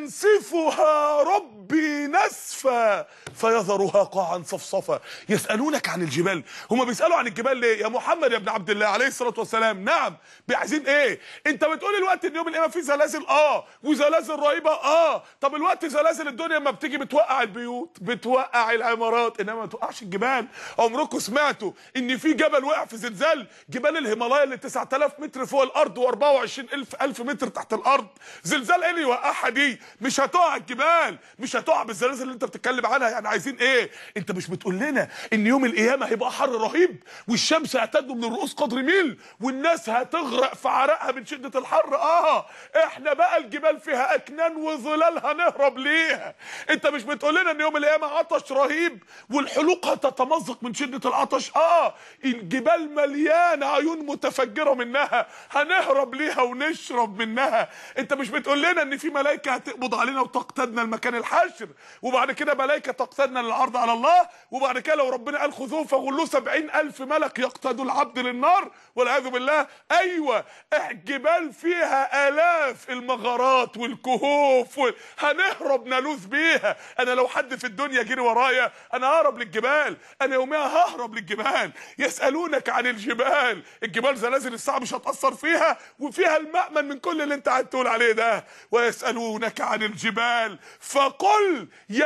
ينسفها ربي نسفا فيذرها قاعا صفصفا. يسألونك عن الجبال، هما بيسألوا عن الجبال ليه؟ يا محمد يا ابن عبد الله عليه الصلاة والسلام، نعم، عايزين ايه؟ انت بتقول الوقت ان يوم القيامة فيه زلازل، وزلازل رهيبة، طب الوقت زلازل الدنيا ما بتيجي بتوقع البيوت، بتوقع العمارات، انما ما توقعش الجبال. عمركم سمعتوا ان في جبل وقع في زلزال؟ جبال الهيمالايا اللي 9000 متر فوق الارض و24000 متر تحت الارض، زلزال ايه اللي يوقعها دي؟ مش هتقع الجبال، مش هتقع بالزلازل اللي انت بتتكلم عنها. يعني عايزين ايه؟ انت مش بتقول لنا ان يوم القيامه هيبقى حر رهيب والشمس هتدنو من الرؤوس قدر ميل والناس هتغرق في عرقها من شده الحر؟ احنا بقى الجبال فيها اكنان وظلال هنهرب ليها. انت مش بتقول لنا ان يوم القيامه عطش رهيب والحلوق هتتمزق من شده العطش؟ الجبال مليانه عيون متفجره منها هنهرب ليها ونشرب منها. انت مش بتقول لنا ان في ملائكه هتقبض علينا وتقتدنا لمكان الحشر، وبعد كده ملائكه تقتدنا للعرض على الله، وبعد كده لو ربنا قال خذوه فغلوه 70,000 ملك يقتدوا العبد للنار والعياذ بالله؟ ايوه، الجبال فيها الاف المغارات والكهوف هنهرب نلوذ بيها. انا لو حد في الدنيا جري ورايا انا ههرب للجبال، انا يوميها ههرب للجبال. يسالونك عن الجبال، الجبال زلازل الساعه مش هتاثر فيها وفيها المأمن من كل اللي انت قاعد تقول عليه ده. ويسألونك عن الجبال فقل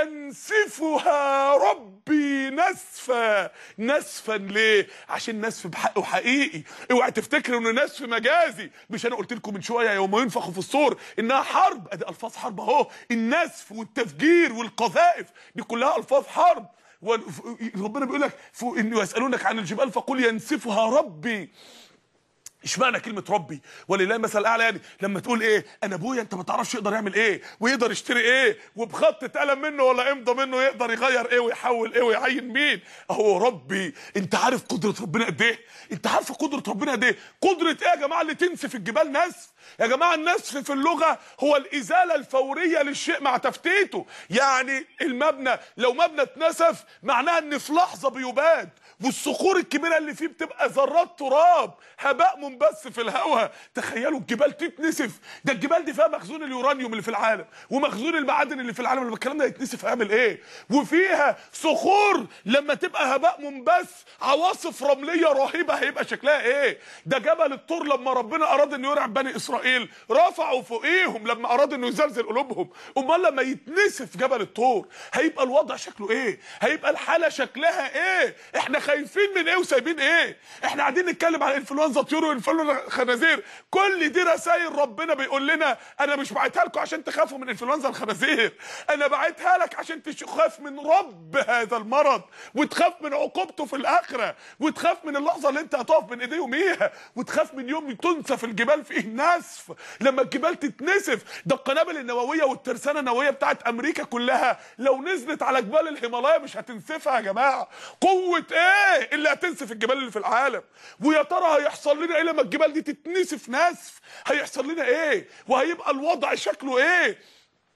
ينسفها ربي نسفا. نسفا ليه؟ عشان نسف بحقه حقيقي. اوعى تفتكروا انه نسف مجازي. مش انا قلت لكم من شويه يوم ينفخ في الصور انها حرب؟ ادي الفاظ حرب اهو، النسف والتفجير والقذائف دي كلها الفاظ حرب. وربنا بيقول لك انه يسألونك عن الجبال فقل ينسفها ربي. اشمعنى كلمه ربي؟ ولله المثل الاعلى. يعني لما تقول ايه انا ابويا، انت ما تعرفش يقدر يعمل ايه ويقدر يشتري ايه وبخط قلم منه ولا امضى منه يقدر يغير ايه ويحول ايه ويعين مين. اهو ربي. انت عارف قدره ربنا قد ايه؟ انت عارف قدره ربنا قد ايه؟ قدره ايه يا جماعه اللي تنسف الجبال نسف؟ يا جماعه النسف في اللغه هو الازاله الفوريه للشيء مع تفتيته. يعني المبنى لو مبنى اتنسف معناها ان في لحظه بيباد، والصخور الكبيره اللي فيه بتبقى ذرات تراب، هباء منبث في الهواء. تخيلوا الجبال تتنسف. ده الجبال دي فيها مخزون اليورانيوم اللي في العالم ومخزون المعادن اللي في العالم. لما الكلام ده يتنسف هيعمل ايه؟ وفيها صخور لما تبقى هباء منبث، عواصف رمليه رهيبه، هيبقى شكلها ايه؟ ده جبل الطور لما ربنا اراد انه يرعب بني اسرائيل رفعوا فوقيهم لما اراد انه يزلزل قلوبهم. امال لما يتنسف جبل الطور هيبقى الوضع شكله ايه؟ هيبقى الحاله شكلها ايه؟ احنا خايفين من ايه وسايبين ايه؟ احنا قاعدين نتكلم عن انفلونزا طيور وانفلونزا خنازير. كل دي رسائل ربنا بيقول لنا انا مش باعتها لكم عشان تخافوا من انفلونزا الخنازير، انا باعتها لك عشان تخاف من رب هذا المرض وتخاف من عقوبته في الاخره، وتخاف من اللحظه اللي انت هتقف بين ايديه يوميها، وتخاف من يوم تنسف الجبال فيه نسف. لما الجبال تتنسف، ده القنابل النوويه والترسانه النوويه بتاعت امريكا كلها لو نزلت على جبال الهيمالايا مش هتنسفها يا جماعه. قوه ايه اللي هتنسف الجبال اللي في العالم؟ ويا ترى هيحصل لنا ايه لما الجبال دي تتنسف نسف؟ هيحصل لنا ايه؟ وهيبقى الوضع شكله ايه؟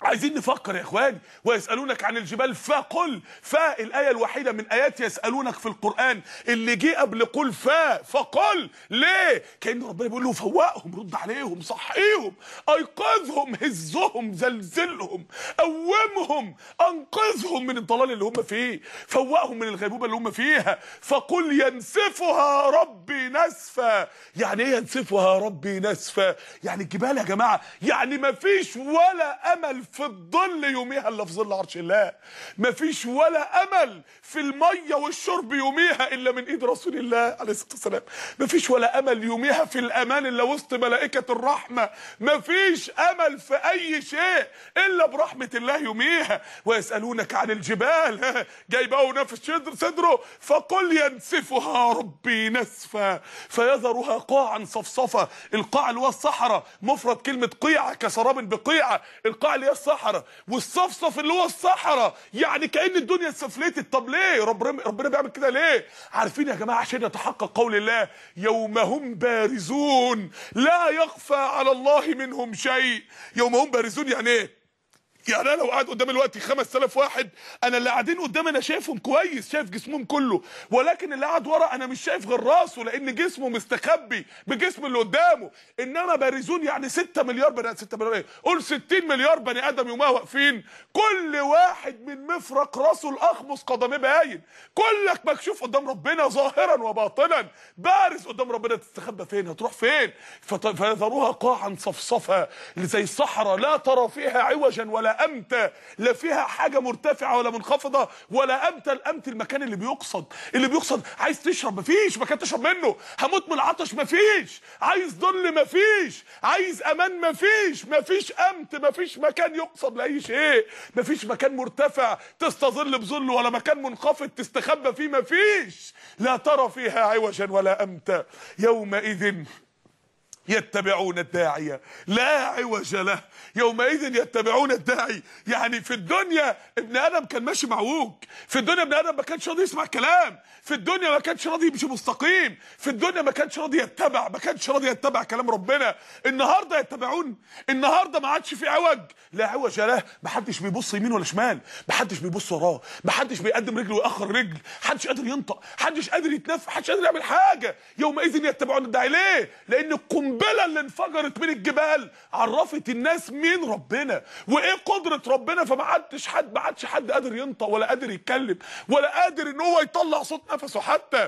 عايزين نفكر يا اخواني. ويسألونك عن الجبال فقل، الآية الوحيدة من آيات يسألونك في القرآن اللي جه قبل قل فقل. ليه؟ كأن ربنا بيقول له فوقهم، رد عليهم، صحيهم، ايقظهم، هزهم، زلزلهم، قومهم، انقذهم من الضلال اللي هم فيه، فوقهم من الغيبوبة اللي هم فيها. فقل ينسفها ربي نسفا. يعني ايه ينسفها ربي نسفا؟ يعني الجبال يا جماعة، يعني مفيش ولا امل في الظل يوميها الا في ظل عرش الله، مفيش ولا امل في الميه والشرب يوميها الا من ايد رسول الله عليه الصلاه والسلام، مفيش ولا امل يوميها في الامان الا وسط ملائكه الرحمه، مفيش امل في اي شيء الا برحمه الله يوميها. ويسالونك عن الجبال، جاي بقى ونفس صدره، فقل ينسفها ربي نسفا فيذرها قاعا صفصفا. القاع اللي هو الصحراء، مفرد كلمه قيعه، كسراب بقيعه، القاع اللي هي الصحراء، والصفصف اللي هو الصحراء، يعني كأن الدنيا اتسفلتت. طب ليه ربنا بيعمل كده ليه؟ عارفين يا جماعه؟ عشان يتحقق قول الله يوم هم بارزون لا يخفى على الله منهم شيء. يوم هم بارزون يعني ايه؟ يعني انا لو قاعد قدام الوقت 5000 واحد، انا اللي قاعدين قدامي انا شايفهم كويس، شايف جسمهم كله، ولكن اللي قاعد ورا انا مش شايف غير راسه لان جسمه مستخبي بجسم اللي قدامه. انما بارزون يعني 6 مليار بني ادم، 6 مليار ايه؟ قول 60 مليار بني ادم يومها واقفين، كل واحد من مفرق راسه الاخمص قدميه باين، كلك مكشوف قدام ربنا ظاهرا وباطنا، بارز قدام ربنا. تستخبى فين؟ هتروح فين؟ فيذروها قاعا صفصفا زي الصحراء، لا ترى فيها عوجا ولا امتى، لا فيها حاجه مرتفعه ولا منخفضه ولا امتى. الامتى المكان اللي بيقصد، عايز تشرب مفيش مكان تشرب منه، هموت من العطش مفيش، عايز ظل مفيش، عايز امان مفيش امت، مفيش مكان يقصد لاي شيء، مفيش مكان مرتفع تستظل بظله ولا مكان منخفض تستخبى فيه، مفيش. لا ترى فيها عوجا ولا امتى. يومئذ يتبعون الداعية لا عوج له. يومئذ يتبعون الداعي، يعني في الدنيا ابن ادم كان ماشي معوج، في الدنيا ابن ادم ما كانش راضي يسمع كلام، في الدنيا ما كانش راضي يمشي مستقيم، في الدنيا ما كانش راضي يتبع كلام ربنا. النهارده يتبعون، النهارده ما عادش في عوج، لا عوج له، ما حدش بيبص يمين ولا شمال، ما حدش بيبص وراه، ما حدش بيقدم رجل ويأخر رجل، حدش قادر ينطق، حدش قادر يتنفس، حدش قادر يعمل حاجه. يومئذ يتبعون الداعي. ليه؟ لان القنبله اللي انفجرت من الجبال عرفت الناس مين ربنا وايه قدره ربنا، فما عادش حد قادر ينطق ولا قادر يتكلم ولا قادر ان هو يطلع صوت نفسه حتى.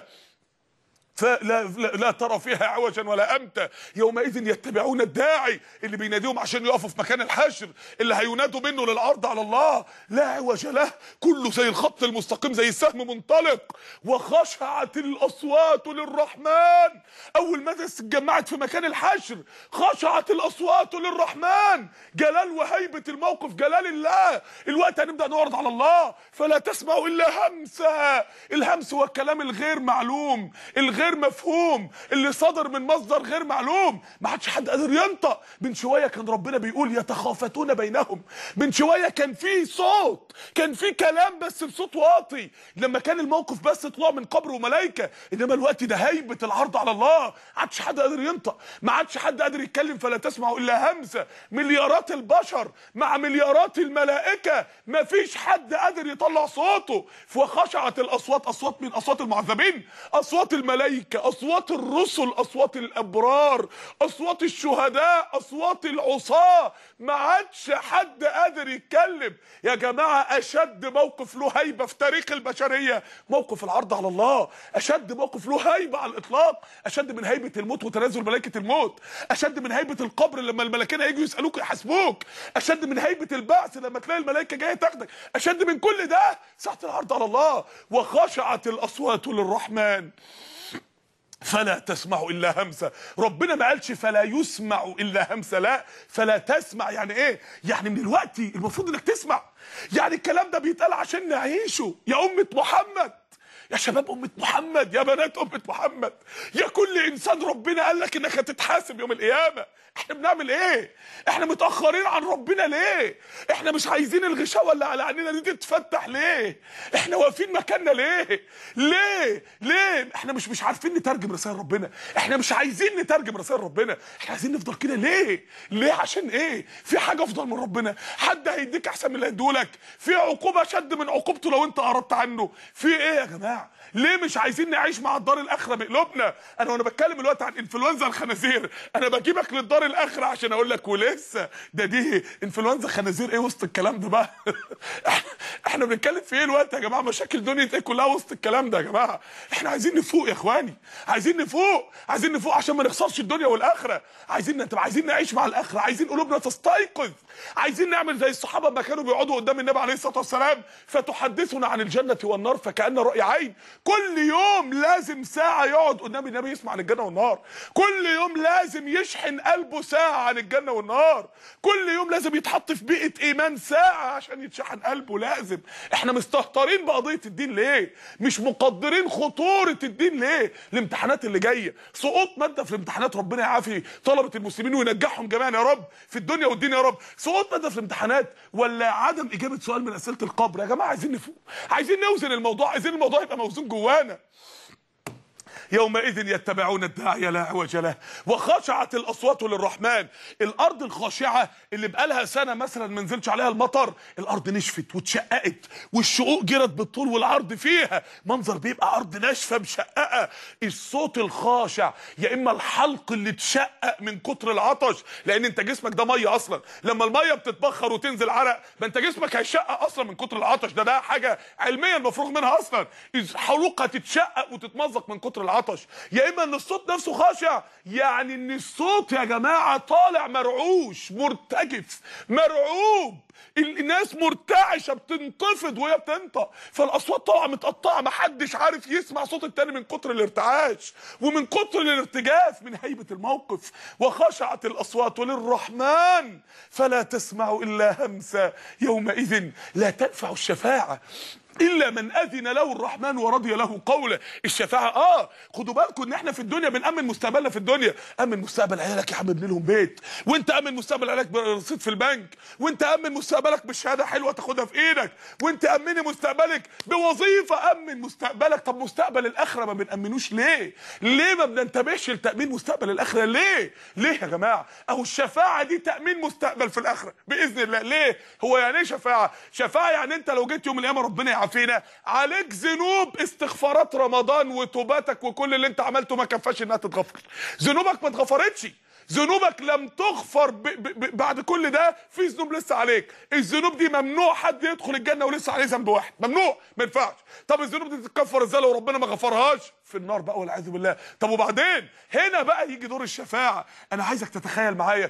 لا ترى فيها عوجا ولا امتا. يومئذ يتبعون الداعي اللي بيناديهم عشان يقفوا في مكان الحشر اللي هينادوا منه للعرض على الله. لا عوج له، كله زي الخط المستقيم، زي السهم منطلق. وخشعت الاصوات للرحمن. اول ما الناس اتجمعت في مكان الحشر خشعت الاصوات للرحمن. جلال وهيبه الموقف، جلال الله. الوقت هنبدا نعرض على الله، فلا تسمعوا الا همسا. الهمس هو الكلام الغير معلوم، الغير مفهوم، اللي صدر من مصدر غير معلوم، ما عادش حد قادر ينطق. من شويه كان ربنا بيقول يتخافتون بينهم، من شويه كان في صوت، كان في كلام بس بصوت واطي لما كان الموقف بس طلوع من قبر وملائكه. انما الوقت ده هيبه العرض على الله، ما عادش حد قادر ينطق، ما عادش حد قادر يتكلم. فلا تسمعوا الا همسه. مليارات البشر مع مليارات الملائكه، ما فيش حد قادر يطلع صوته. وخشعت الاصوات. اصوات مين؟ اصوات المعذبين، اصوات الملائكه، اصوات الرسل، اصوات الابرار، اصوات الشهداء، اصوات العصاه. ما عادش حد قادر يتكلم. يا جماعه اشد موقف له هيبه في تاريخ البشريه موقف العرض على الله. اشد موقف له هيبه على الاطلاق، اشد من هيبه الموت وتنازل ملائكه الموت، اشد من هيبه القبر لما الملائكه هيجوا يسالوك يحاسبوك، اشد من هيبه البعث لما تلاقي الملائكه جايه تاخدك، اشد من كل ده ساعه العرض على الله. وخشعت الاصوات للرحمن فلا تسمع الا همسه. ربنا ما قالش فلا يسمع الا همسه، لا، فلا تسمع. يعني ايه؟ يعني من الوقت المفروض انك تسمع. يعني الكلام ده بيتقال عشان نعيشه. يا امه محمد، يا شباب امه محمد، يا بنات امه محمد، يا كل انسان ربنا قال لك انك هتتحاسب يوم القيامه. احنا بنعمل ايه؟ احنا متاخرين عن ربنا ليه؟ احنا مش عايزين الغشاوه اللي على عينينا دي تتفتح ليه؟ احنا واقفين مكاننا ليه؟ ليه ليه احنا مش عارفين نترجم رسائل ربنا؟ احنا مش عايزين نترجم رسائل ربنا، احنا عايزين نفضل كده. ليه عشان ايه؟ في حاجه افضل من ربنا؟ حد هيديك احسن من اللي هيديهولك؟ في عقوبه شد من عقوبته لو انت اردت عنه؟ في ايه يا جماعه؟ ليه مش عايزين نعيش مع الدار الاخره بقلوبنا؟ وانا بتكلم دلوقتي عن انفلونزا الخنازير، انا بجيبك للدار الاخره عشان اقول لك ولسه دي انفلونزا خنازير ايه وسط الكلام ده بقى؟ احنا بنتكلم في ايه دلوقتي يا جماعه؟ مشاكل دنيا ايه كلها وسط الكلام ده يا جماعه؟ احنا عايزين نفوق يا اخواني، عايزين نفوق عشان ما نخسرش الدنيا والاخره. عايزين نعيش مع الاخره، عايزين قلوبنا تستيقظ، عايزين نعمل زي الصحابه ما كانوا بيقعدوا قدام النبي عليه الصلاه والسلام فتحدثنا عن الجنه والنار فكأن رأي عين. كل يوم لازم ساعه يقعد قدام النبي يسمع عن الجنه والنار، كل يوم لازم يشحن قلبه ساعه عن الجنه والنار، كل يوم لازم يتحط في بيئه ايمان ساعه عشان يتشحن قلبه. لازم. احنا مستهترين بقضيه الدين ليه؟ مش مقدرين خطوره الدين ليه؟ الامتحانات اللي جايه، سقوط ماده في الامتحانات، ربنا يعافي طلبه المسلمين وينجحهم جميعا يا رب في الدنيا والدين يا رب. سقوط ماده في الامتحانات ولا عدم اجابه سؤال من اسئله القبر؟ يا جماعه عايزين نفوق، عايزين نوزن الموضوع، عايزين الموضوع يبقى موزون جوانا. يومئذ يتبعون الداعي لا عوج له وخشعت الاصوات للرحمن. الارض الخاشعه اللي بقالها سنه مثلا ما نزلش عليها المطر، الارض نشفت واتشققت والشقوق جرت بالطول والعرض فيها، منظر بيبقى ارض ناشفه مشققه. الصوت الخاشع يا اما الحلق اللي اتشقق من كتر العطش، لان انت جسمك ده ميه اصلا، لما الميه بتتبخر وتنزل عرق ما انت جسمك هيشقق اصلا من كتر العطش، ده حاجه علميا مفروغ منها اصلا، حلوقها تتشقق وتتمزق من كتر العطش. يا اما ان الصوت نفسه خاشع، يعني ان الصوت يا جماعه طالع مرعوش مرتجف مرعوب، الناس مرتعشه بتنتفض وهي بتنطق، فالاصوات طالعه متقطعه، محدش عارف يسمع صوت التاني من كتر الارتعاش ومن كتر الارتجاف من هيبه الموقف. وخشعت الاصوات للرحمن فلا تسمع الا همسا يومئذ لا تنفع الشفاعه الا من اذن له الرحمن ورضي له قوله. الشفاعه خدوا بالكم ان احنا في الدنيا بنامن مستقبلنا في الدنيا، امن مستقبل عيالك يا عم ابن لهم بيت، وانت امن مستقبل عيالك برصيد في البنك، وانت امن مستقبلك بشهاده حلوه تاخدها في ايدك، وانت امني مستقبلك بوظيفه، امن مستقبلك. طب مستقبل الاخره ما بنامنوش ليه؟ ليه ما بننتبهش لتامين مستقبل الاخره؟ ليه يا جماعه؟ اهو الشفاعه دي تامين مستقبل في الاخره باذن الله. ليه؟ هو يعني ايه شفاعه؟ شفاعه يعني انت لو جيت يوم القيامه ربنا فينا عليك ذنوب استغفارات رمضان وتوباتك وكل اللي انت عملته ما كفاش انها تتغفر، ذنوبك ما اتغفرتش، ذنوبك لم تغفر بعد كل ده في ذنوب لسه عليك. الذنوب دي ممنوع حد يدخل الجنه ولسه عليه ذنب واحد، ممنوع، ما ينفعش. طب الذنوب دي تتكفر ازاي لو ربنا ما غفرهاش؟ في النار بقى والعياذ بالله. طب وبعدين هنا بقى يجي دور الشفاعه. انا عايزك تتخيل معايا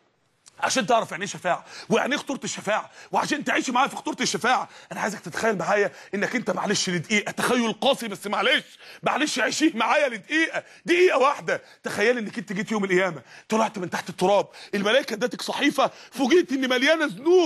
عشان تعرف يعني ايه شفاعه ويعني ايه خطوره الشفاعه، وعشان تعيش معايا في خطوره الشفاعه انا عايزك تتخيل معايا انك انت معلش لدقيقه، تخيل قاسي بس معلش عيشيه معايا لدقيقه، دقيقه واحده. تخيل انك انت جيت يوم القيامه طلعت من تحت التراب، الملائكه ادتك صحيفه فوجئت ان مليانه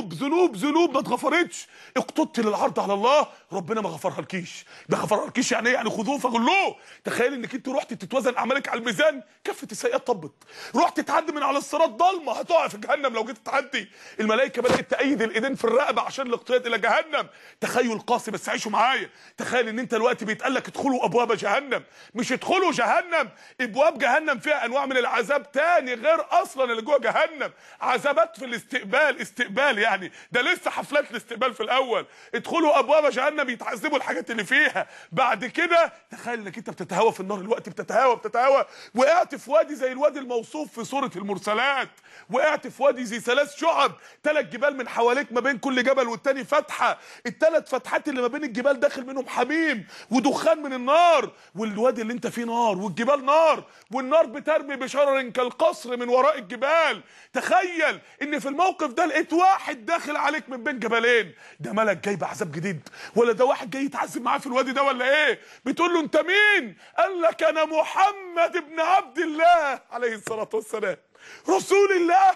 ذنوب ما اتغفرتش، اقتدت للعرض على الله، ربنا ما غفرهالكيش. ما غفرهالكيش يعني ايه؟ يعني خذوه فغلوه. تخيل انك انت رحت تتوزن اعمالك على الميزان، كفه السيئات طبت، رحت تعدي من على الصراط ضلمه هتقع في جهنم لو جيت تعدي، الملائكه بدات تأيد الايدين في الرقبه عشان الاقتياد الى جهنم. تخيل قاسي بس عيشوا معايا. تخيل ان انت دلوقتي بيتقال لك ادخلوا ابواب جهنم، مش ادخلوا جهنم، ابواب جهنم فيها انواع من العذاب تاني غير اصلا اللي جوه جهنم، عذابات في استقبال يعني ده لسه حفلات الاستقبال في الاول. ادخلوا ابواب جهنم يتعذبوا الحاجات اللي فيها، بعد كده تخيل انك انت بتتهوى في النار، الوقت بتتهوى، وقعت في وادي زي الوادي الموصوف في سوره المرسلات، وقعت في وادي زي 3 شعب، 3 جبال من حواليك ما بين كل جبل والتاني فتحه، ال3 فتحات اللي ما بين الجبال داخل منهم حميم ودخان من النار، والوادي اللي انت فيه نار والجبال نار، والنار بترمي بشرر كالقصر من وراء الجبال. تخيل ان في الموقف ده لقيت واحد داخل عليك من بين جبلين، ده ملك جاي بعذاب جديد ولا ده واحد جاي يتعذب معاه في الوادي ده ولا ايه؟ بتقول له انت مين؟ قال لك انا محمد ابن عبد الله عليه الصلاه والسلام، رسول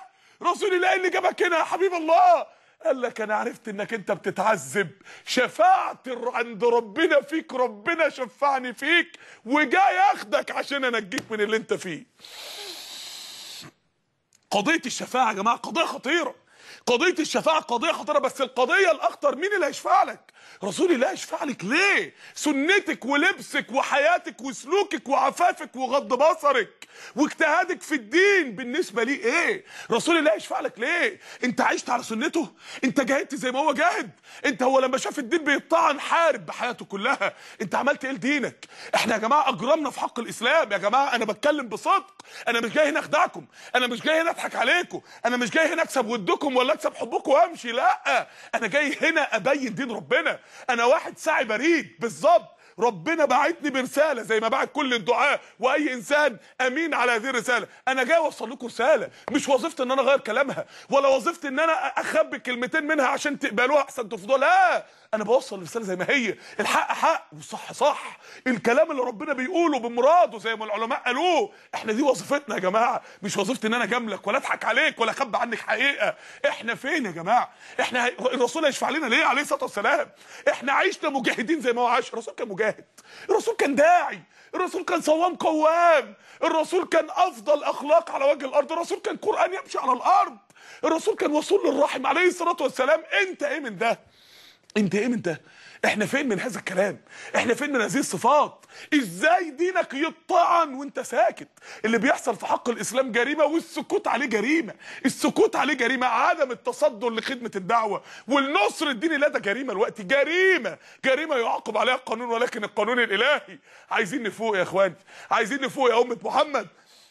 الله اللي جابك هنا يا حبيب الله. قال لك انا عرفت انك انت بتتعذب، شفعت عند ربنا فيك، ربنا شفعني فيك وجاي اخدك عشان انجيك من اللي انت فيه. قضيه الشفاعه يا جماعه قضيه خطيره. قضيه الشفاعه قضيه خطيره، بس القضيه الاخطر مين اللي هيشفع لك؟ رسول الله يشفع لك ليه؟ سنتك ولبسك وحياتك وسلوكك وعفافك وغض بصرك واجتهادك في الدين بالنسبه ليه ايه؟ رسول الله يشفع لك ليه؟ انت عشت على سنته؟ انت جاهدت زي ما هو جاهد؟ انت هو لما شاف الدين بيطعن حارب بحياته كلها، انت عملت ايه لدينك؟ احنا يا جماعه اجرمنا في حق الاسلام، يا جماعه انا بتكلم بصدق، انا مش جاي هنا اخدعكم، انا مش جاي هنا اضحك عليكم، انا مش جاي هنا اكسب ودكم ولا اكسب حبكم وامشي، لا، انا جاي هنا ابين دين ربنا، انا واحد ساعي بريد بالظبط، ربنا بعتني برساله زي ما بعت كل الدعاء واي انسان امين على هذه الرساله، انا جاي اوصل لكم رساله، مش وظيفتي ان انا اغير كلامها ولا وظيفتي ان انا اخبي كلمتين منها عشان تقبلوها احسن ترفضوها، لا، انا بوصل الرساله زي ما هي، الحق حق والصح صح، الكلام اللي ربنا بيقوله بمراده زي ما العلماء قالوه، احنا دي وظيفتنا يا جماعه، مش وظيفتي ان انا اجاملك ولا اضحك عليك ولا اخبي عنك حقيقه، احنا فين يا جماعه؟ احنا الرسول هيشفع لنا ليه عليه الصلاه والسلام؟ احنا عشنا مجاهدين زي ما هو عاش، الرسول كان مجاهد، الرسول كان داعي، الرسول كان صوام قوام، الرسول كان افضل اخلاق على وجه الارض، الرسول كان قرآن يمشي على الارض، الرسول كان وصول للرحم عليه الصلاه والسلام، انت ايه من ده؟ انت ايه من ده؟ احنا فين من هذا الكلام؟ احنا فين من هذه الصفات؟ ازاي دينك يطعن وانت ساكت؟ اللي بيحصل في حق الاسلام جريمه والسكوت عليه جريمه، السكوت عليه جريمه، عدم التصدر لخدمه الدعوه والنصر الديني لا ده جريمه الوقت، جريمه يعاقب عليها القانون، ولكن القانون الالهي. عايزين نفوق يا اخواني، عايزين نفوق يا امه محمد.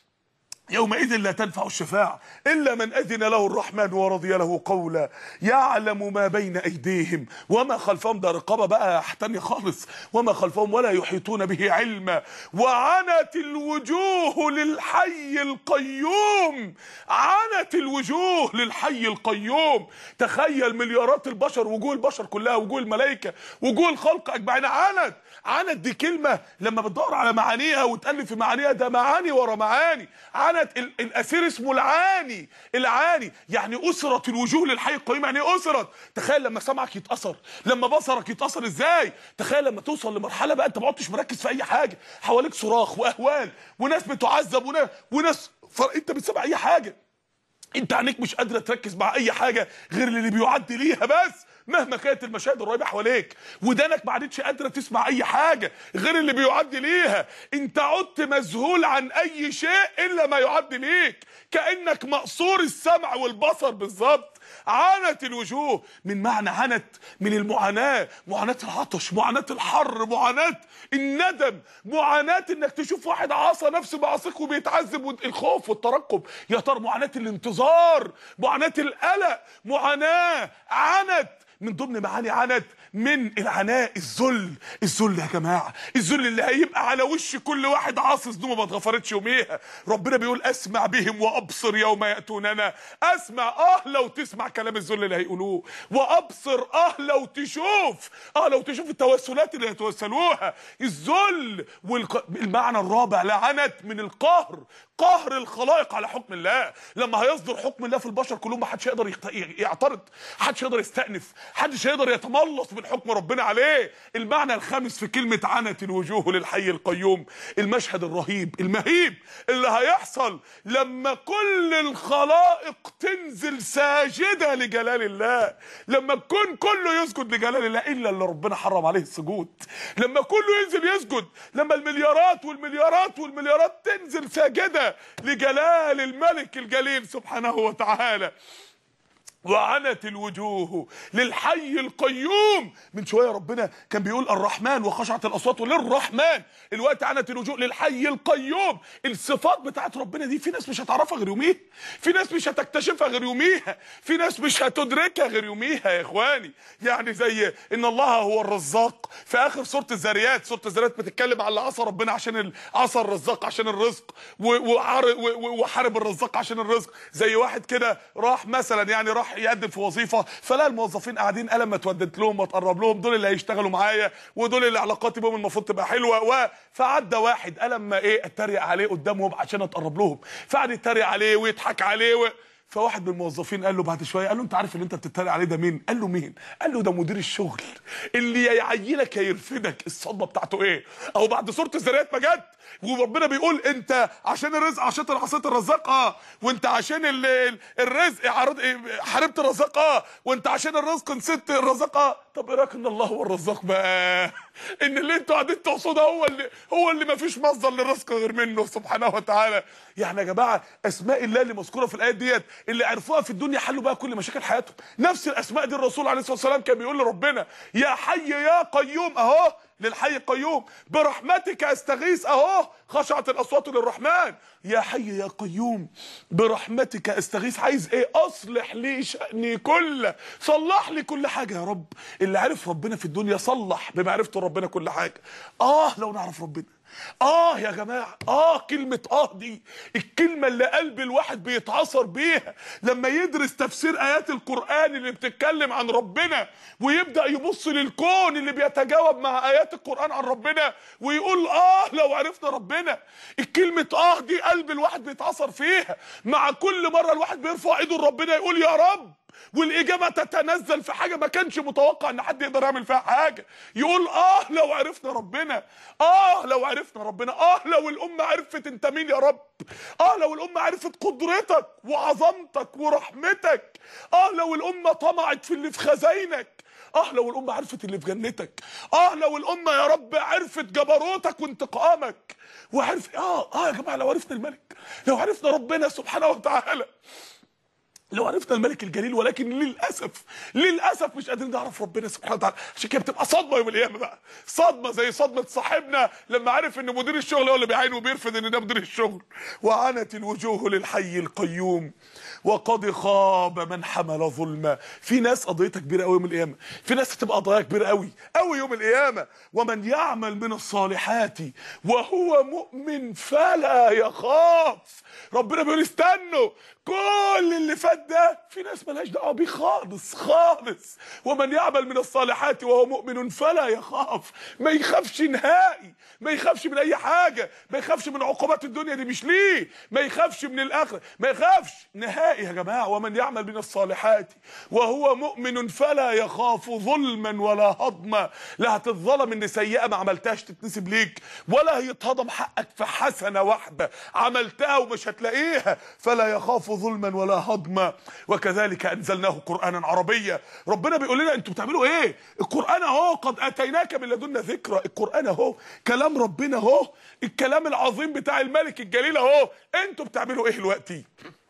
يومئذ لا تنفع الشفاعة إلا من أذن له الرحمن ورضي له قولا يعلم ما بين أيديهم وما خلفهم، ده رقابة بقى تانية خالص، وما خلفهم ولا يحيطون به علما، وعنت الوجوه للحي القيوم، عنت الوجوه للحي القيوم. تخيل مليارات البشر، وجوه البشر كلها، وجوه الملائكة، وجوه الخلق أجمعين، عنت دي كلمة لما بتدور على معانيها وتألف في معانيها ده معاني ورا معاني. عنت الأسير اسمه العاني يعني أسرت الوجوه للحي القيوم، يعني ايه أسرت؟ تخيل لما سمعك يتأثر، لما بصرك يتأثر ازاي؟ تخيل لما توصل لمرحلة بقى انت ما عدتش مركز في أي حاجة، حواليك صراخ وأهوال وناس بتعذب وناس انت بتسمع أي حاجة، انت عينيك مش قادرة تركز مع أي حاجة غير اللي بيعدي ليها بس مهما كانت المشاهد الرهيبه حواليك، ودانك ما عادتش قادره تسمع اي حاجه غير اللي بيعدي ليها، انت عدت مذهول عن اي شيء الا ما يعدي ليك، كانك مقصور السمع والبصر بالظبط. عانت الوجوه، من معنى عنت من المعاناه، معاناه العطش، معاناه الحر، معاناه الندم، معاناه انك تشوف واحد عصى نفسه بعصيك وبيتعذب، الخوف والترقب، يا ترى معاناه الانتظار، معاناه القلق، معاناه عنت. من ضمن معاني عنت من العناء الذل يا جماعه، الذل اللي هيبقى على وش كل واحد عاصي ذنوبه ما اتغفرتش يوميها. ربنا بيقول اسمع بهم وابصر يوم ياتوننا، اسمع لو تسمع كلام الذل اللي هيقولوه، وابصر لو تشوف التوسلات اللي هيتوسلوها، الذل. المعنى الرابع لعنت من القهر، قهر الخلائق على حكم الله، لما هيصدر حكم الله في البشر كلهم ما حدش يقدر يعترض، حدش يقدر يستأنف، حدش يقدر يتملص من حكم ربنا عليه. المعنى الخامس في كلمة عنت الوجوه للحي القيوم، المشهد الرهيب المهيب اللي هيحصل لما كل الخلائق تنزل ساجدة لجلال الله، لما الكون كله يسجد لجلال الله الا اللي ربنا حرم عليه السجود، لما كله ينزل يسجد، لما المليارات والمليارات والمليارات تنزل ساجدة لجلال الملك الجليل سبحانه وتعالى. وعنت الوجوه للحي القيوم. من شويه ربنا كان بيقول الرحمن وخشعت الاصوات للرحمن، الوقت عنت الوجوه للحي القيوم. الصفات بتاعت ربنا دي في ناس مش هتعرفها غير يوميها، في ناس مش هتكتشفها غير يوميها، في ناس مش هتدركها غير يوميها يا اخواني. يعني زي ان الله هو الرزاق في اخر سوره الذاريات، سوره الذاريات بتتكلم على عصا ربنا عشان عصا الرزاق عشان الرزق، وحارب الرزاق عشان الرزق. زي واحد كده راح مثلا، يعني راح يقدم في وظيفه، فلا الموظفين قاعدين قال ما تودد لهم وتقرب لهم، دول اللي هيشتغلوا معايا ودول اللي علاقاتي بهم المفروض تبقى حلوه، فعدى واحد قال اما اتريق عليه قدامهم عشان اتقرب لهم، فقعد يتريق عليه ويضحك عليه فواحد من الموظفين قال له بعد شويه، قال له انت عارف اللي انت بتتريق عليه ده مين؟ قال له مين؟ قال له ده مدير الشغل اللي يا يعينك يا يرفدك. الصدمه بتاعته ايه؟ او بعد سوره الذريات ما جت وربنا بيقول انت عشان الرزق عشان عصيت الرزاق وانت عشان الرزق حاربت الرزاق وانت عشان الرزق نسيت الرزاق. طب ايه رايك ان الله هو الرزاق بقى؟ ان اللي انتوا قاعدين تقصدوا هو اللي ما فيش مصدر للرزق غير منه سبحانه وتعالى. يعني يا جماعه اسماء الله اللي مذكوره في الايات ديت اللي عرفوها في الدنيا حلوا بقى كل مشاكل حياتهم. نفس الاسماء دي الرسول عليه الصلاه والسلام كان بيقول لربنا يا حي يا قيوم، اهو للحي القيوم، برحمتك استغيث، اهو خشعت الاصوات للرحمن. يا حي يا قيوم برحمتك استغيث، عايز ايه؟ اصلح لي شأني كله، صلح لي كل حاجه يا رب. اللي عرف ربنا في الدنيا صلح بمعرفته ربنا كل حاجه. لو نعرف ربنا. يا جماعه، كلمه دي الكلمه اللي قلب الواحد بيتعصر بيها لما يدرس تفسير ايات القران اللي بتتكلم عن ربنا ويبدا يبص للكون اللي بيتجاوب مع ايات القران عن ربنا ويقول لو عرفنا ربنا. الكلمه دي قلب الواحد بيتعصر فيها. مع كل مره الواحد بيرفع ايده لربنا يقول يا رب، والاجابه تتنزل في حاجه ما كانش متوقع ان حد يقدر يعمل فيها حاجه، يقول لو عرفنا ربنا، لو عرفنا ربنا، لو الامه عرفت انت مين يا رب، لو الامه عرفت قدرتك وعظمتك ورحمتك، لو الامه طمعت في اللي في خزاينك، لو الامه عرفت اللي في جنتك، لو الامه يا رب عرفت جبروتك وانتقامك وعرف يا جماعه لو عرفنا الملك، لو عرفنا ربنا سبحانه وتعالى، لو عرفنا الملك الجليل. ولكن للاسف مش قادرين نعرف ربنا سبحانه وتعالى. عشان كده بتبقى صدمه يوم القيامه بقى، صدمه زي صدمه صاحبنا لما عرف ان مدير الشغل هو اللي بيعين وبيرفض ان ده مدير الشغل. وعنت الوجوه للحي القيوم وقد خاب من حمل ظلما. في ناس قضيتها كبيره قوي يوم القيامه، في ناس هتبقى قضايا كبيره قوي قوي يوم القيامه. ومن يعمل من الصالحات وهو مؤمن فلا يخاف. ربنا بيقول استنوا، كل اللي فات ده في ناس مالهاش دعوه بيه خالص خالص. ومن يعمل من الصالحات وهو مؤمن فلا يخاف، ما يخافش نهائي، ما يخافش من اي حاجه، ما يخافش من عقوبات الدنيا دي مش ليه، ما يخافش من الاخره، ما يخافش نهائي يا جماعه. ومن يعمل من الصالحات وهو مؤمن فلا يخاف ظلما ولا هضما. لا هتتظلم ان سيئه ما عملتهاش تتنسب ليك، ولا هيتهضم حقك في حسنه واحده عملتها ومش هتلاقيها. فلا يخاف ظلما ولا هضما. وكذلك انزلناه قرانا عربيا. ربنا بيقول لنا انتوا بتعملوا ايه؟ القران اهو قد اتيناك من لدنا ذكرى. القران اهو كلام ربنا اهو، الكلام العظيم بتاع الملك الجليل اهو. انتوا بتعملوا ايه دلوقتي؟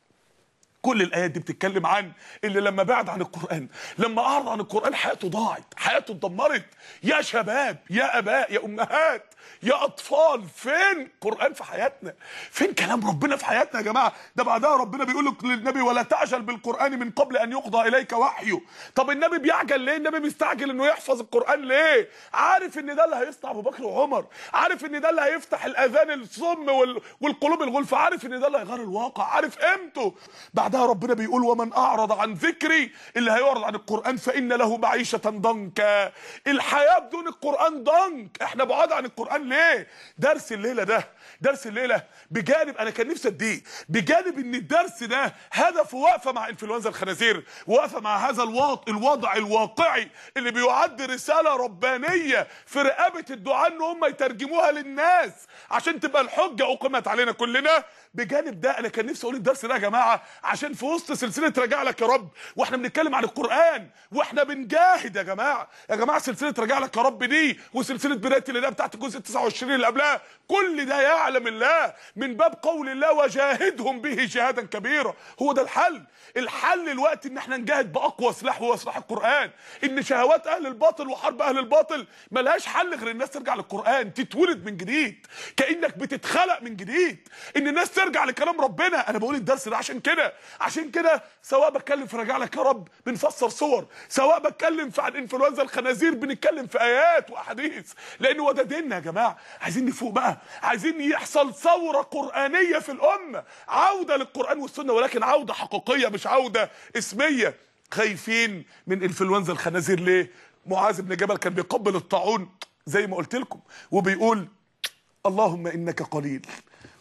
كل الايات دي بتتكلم عن اللي لما بعد عن القران، لما اعرض عن القران حياته ضاعت، حياته اتدمرت. يا شباب، يا اباء، يا امهات، يا اطفال، فين قران في حياتنا؟ فين كلام ربنا في حياتنا يا جماعه؟ ده بعدها ربنا بيقول للنبي ولا تعجل بالقران من قبل ان يقضى اليك وحيه. طب النبي بيعجل ليه؟ النبي بيستعجل انه يحفظ القران ليه؟ عارف ان ده اللي هيصنع ابو بكر وعمر، عارف ان ده اللي هيفتح الاذان الصم والقلوب الغلف، عارف ان ده اللي هيغير الواقع، عارف قيمته. بعدها ربنا بيقول ومن اعرض عن ذكري، اللي هيعرض عن القران فان له معيشه ضنكا. الحياه بدون القران ضنك. احنا بعاد عن القران ليه؟ درس الليله ده، درس الليله بجانب انا كان نفسي اديه، بجانب ان الدرس ده هدفه واقفه مع انفلونزا الخنازير، واقفه مع هذا الوضع الواقعي اللي بيعد رساله ربانيه في رقبه الدعاء ان هم يترجموها للناس عشان تبقى الحجه اقيمت علينا كلنا. بجانب ده انا كان نفسي اقول الدرس ده يا جماعه عشان في وسط سلسله راجع لك يا رب واحنا بنتكلم عن القران واحنا بنجاهد يا جماعه. يا جماعه سلسله راجع لك يا رب دي وسلسله بدايه الليله بتاعت الجزء 29 اللي قبلها، كل ده يعلم الله من باب قول الله وجاهدهم به جهادا كبيرا. هو ده الحل. الحل الوقت ان احنا نجاهد باقوى سلاح وهو سلاح القران. ان شهوات اهل الباطل وحرب اهل الباطل ملهاش حل غير الناس ترجع للقران، تتولد من جديد كانك بتتخلق من جديد، ان الناس ترجع لكلام ربنا. انا بقول الدرس ده عشان كده سواء بتكلم في راجع لك يا رب بنفسر صور، سواء بتكلم في عن انفلونزا الخنازير بنتكلم في ايات واحاديث، لان هو ده ديننا يا جماعه. عايزين نفوق بقى، عايزين يحصل ثوره قرانيه في الامه، عوده للقران والسنه، ولكن عوده حقيقيه مش عوده اسميه. خايفين من انفلونزا الخنازير ليه؟ معاذ بن جبل كان بيقبل الطاعون زي ما قلت لكم وبيقول اللهم انك قليل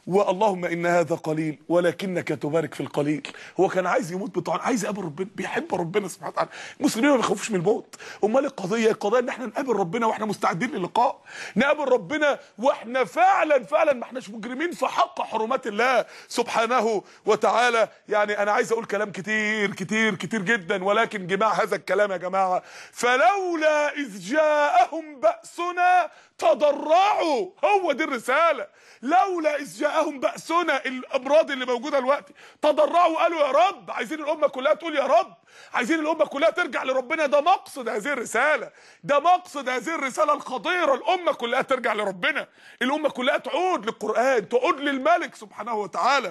واللهم ان هذا قليل ولكنك تبارك في القليل. هو كان عايز يموت بطعن، عايز يقابل ربنا، بيحب ربنا سبحانه وتعالى. المسلمين ما بيخافوش من الموت. امال القضيه ان احنا نقابل ربنا واحنا مستعدين للقاء، نقابل ربنا واحنا فعلا ما احناش مجرمين في حق حرمات الله سبحانه وتعالى. يعني انا عايز اقول كلام كتير كتير كتير جدا، ولكن جماع هذا الكلام يا جماعه، فلولا اذ جاءهم بأسنا تضرعوا، هو دي الرساله. لولا اذ جاءهم بأسنا، الامراض اللي موجوده دلوقتي، تضرعوا قالوا يا رب. عايزين الامه كلها تقول يا رب، عايزين الامه كلها ترجع لربنا. ده مقصد هذه الرساله، ده مقصد هذه الرساله الخطيره. الامه كلها ترجع لربنا، الامه كلها تعود للقران، تعود للملك سبحانه وتعالى.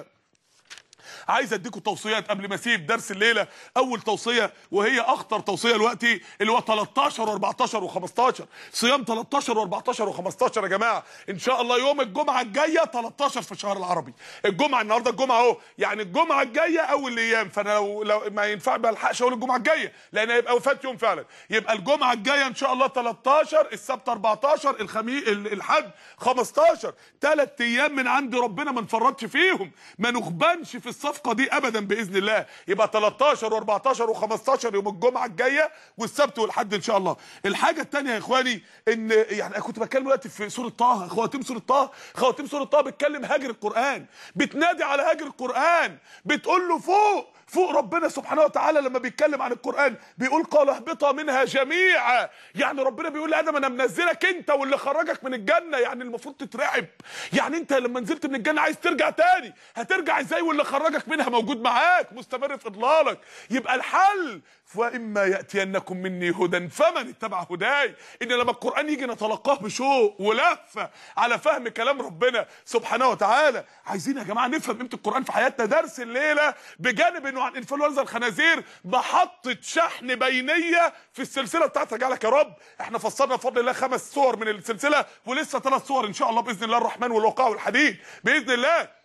عايز اديكم توصيات قبل ما اسيب درس الليله. اول توصيه وهي اخطر توصيه دلوقتي، اللي هو 13 و14 و15، صيام 13 و14 و15 يا جماعه. ان شاء الله يوم الجمعه الجايه 13 في الشهر العربي، الجمعه النهارده الجمعه اهو، يعني الجمعه الجايه اول ايام. فانا لو ما ينفع ما الحقش اقول الجمعه الجايه لان هيبقى وفات يوم فعلا. يبقى الجمعه الجايه ان شاء الله 13، السبت 14، الخميس الحد 15، 3 ايام من عند ربنا ما نفرطش فيهم، ما نخبنش في الصفقه دي ابدا باذن الله. يبقى 13 و14 و15 يوم الجمعه الجايه، والسبت والحد ان شاء الله. الحاجه الثانيه يا اخواني، ان يعني انا كنت بتكلم دلوقتي في سوره طه، خواتيم سوره طه، خواتيم سوره طه بتكلم هاجر القران، بتنادي على هاجر القران، بتقول له فوق ربنا سبحانه وتعالى لما بيتكلم عن القرآن بيقول قال اهبطا منها جميعا. يعني ربنا بيقول لآدم انا منزلك انت واللي خرجك من الجنة، يعني المفروض تترعب. يعني انت لما نزلت من الجنة عايز ترجع تاني، هترجع ازاي واللي خرجك منها موجود معاك مستمر في اضلالك؟ يبقى الحل واما ياتينكم مني هدى فمن اتبع هداي. ان لما القرآن يجي نتلقاه بشوق ولفة على فهم كلام ربنا سبحانه وتعالى. عايزين يا جماعة نفهم قيمة القرآن في حياتنا. درس الليلة بجانب انه عن انفلونزا الخنازير محطة شحن بينية في السلسلة بتاعت رجالك يا رب. احنا فصلنا بفضل الله 5 صور من السلسلة، ولسه 3 صور ان شاء الله باذن الله الرحمن والوقاء والحديد باذن الله.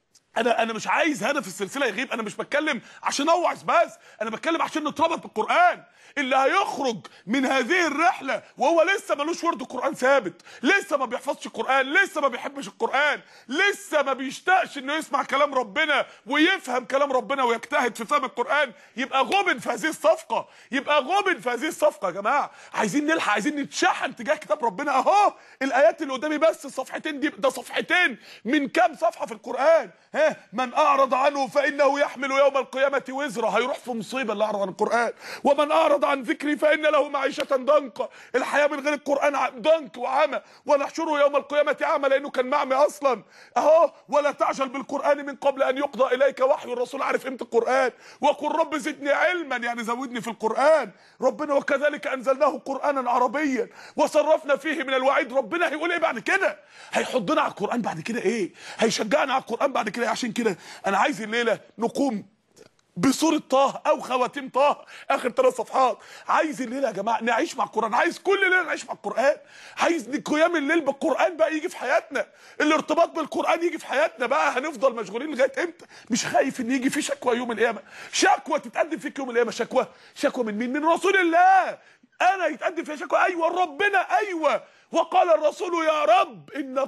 انا مش عايز هدف السلسله يغيب، انا مش بتكلم عشان اوعظ بس، انا بتكلم عشان نتربط بالقران. اللي هيخرج من هذه الرحله وهو لسه ملوش ورد قران ثابت، لسه ما بيحفظش القران، لسه ما بيحبش القران، لسه ما بيشتاقش انه يسمع كلام ربنا ويفهم كلام ربنا ويجتهد في فهم القران، يبقى غبن في هذه الصفقه، يبقى غبن في هذه الصفقه. يا جماعه عايزين نلحق، عايزين نتشحن تجاه كتاب ربنا. اهو الايات اللي قدامي بس الصفحتين دي، ده صفحتين من كام صفحه في القران. ها من اعرض عنه فانه يحمل يوم القيامه وزره، هيروح في مصيبه اللي اعرض عن القران. ومن اعرض عن ذكري فان له معيشه ضنكا، الحياه من غير القران ضنك وعمى. ونحشره يوم القيامه اعمى لانه كان معمي اصلا. اهو ولا تعجل بالقران من قبل ان يقضى اليك وحي. الرسول عارف قيمه القران، وقل رب زدني علما، يعني زودني في القران. ربنا وكذلك انزلناه قرانا عربيا وصرفنا فيه من الوعيد. ربنا هيقول ايه بعد كده؟ هيحضنا على القران بعد كده ايه؟ هيشجعنا على القران بعد كده. عشان كده انا عايز الليله نقوم بسورة طه او خواتيم طه اخر 3 صفحات. عايز الليله يا جماعه نعيش مع القران، عايز كل ليله نعيش مع القران، عايز قيام الليل بالقران بقى يجي في حياتنا، الارتباط بالقران يجي في حياتنا. بقى هنفضل مشغولين لغايه امتى؟ مش خايف ان يجي في شكوى يوم القيامه؟ شكوى تتقدم فيك يوم القيامه. شكوى من مين؟ من رسول الله. انا يتقدم فيها شكوى؟ ايوه ربنا، ايوه. وقال الرسول يا رب ان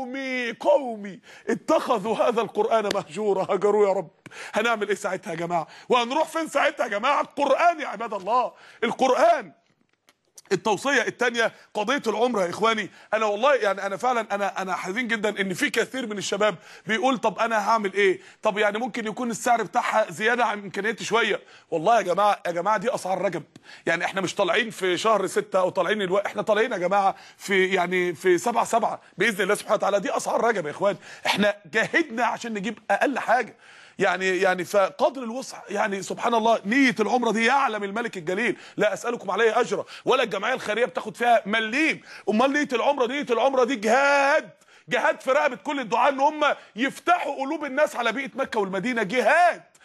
قومي اتخذوا هذا القرآن مهجورا، هجروا يا رب. هنعمل ايه ساعتها يا جماعة؟ وهنروح فين ساعتها يا جماعة؟ القرآن يا عباد الله، القرآن. التوصيه الثانيه قضيه العمره يا اخواني. انا والله يعني انا فعلا انا حزين جدا ان في كثير من الشباب بيقول طب انا هعمل ايه؟ طب يعني ممكن يكون السعر بتاعها زياده عن امكانياتي شويه. والله يا جماعه دي اسعار رجب. يعني احنا مش طالعين في شهر 6 او طالعين احنا طالعين يا جماعه في يعني في 7/7 باذن الله سبحانه وتعالى. دي اسعار رجب يا اخوان. احنا جاهدنا عشان نجيب اقل حاجه، يعني فقدر الوسع. يعني سبحان الله نية العمرة دي يعلم الملك الجليل لا أسألكم عليه أجرا، ولا الجمعية الخيرية بتاخد فيها مليم. أمال نية العمرة دي جهاد في رقبة كل الدعاء ان هم يفتحوا قلوب الناس على بيئة مكة والمدينة. جهاد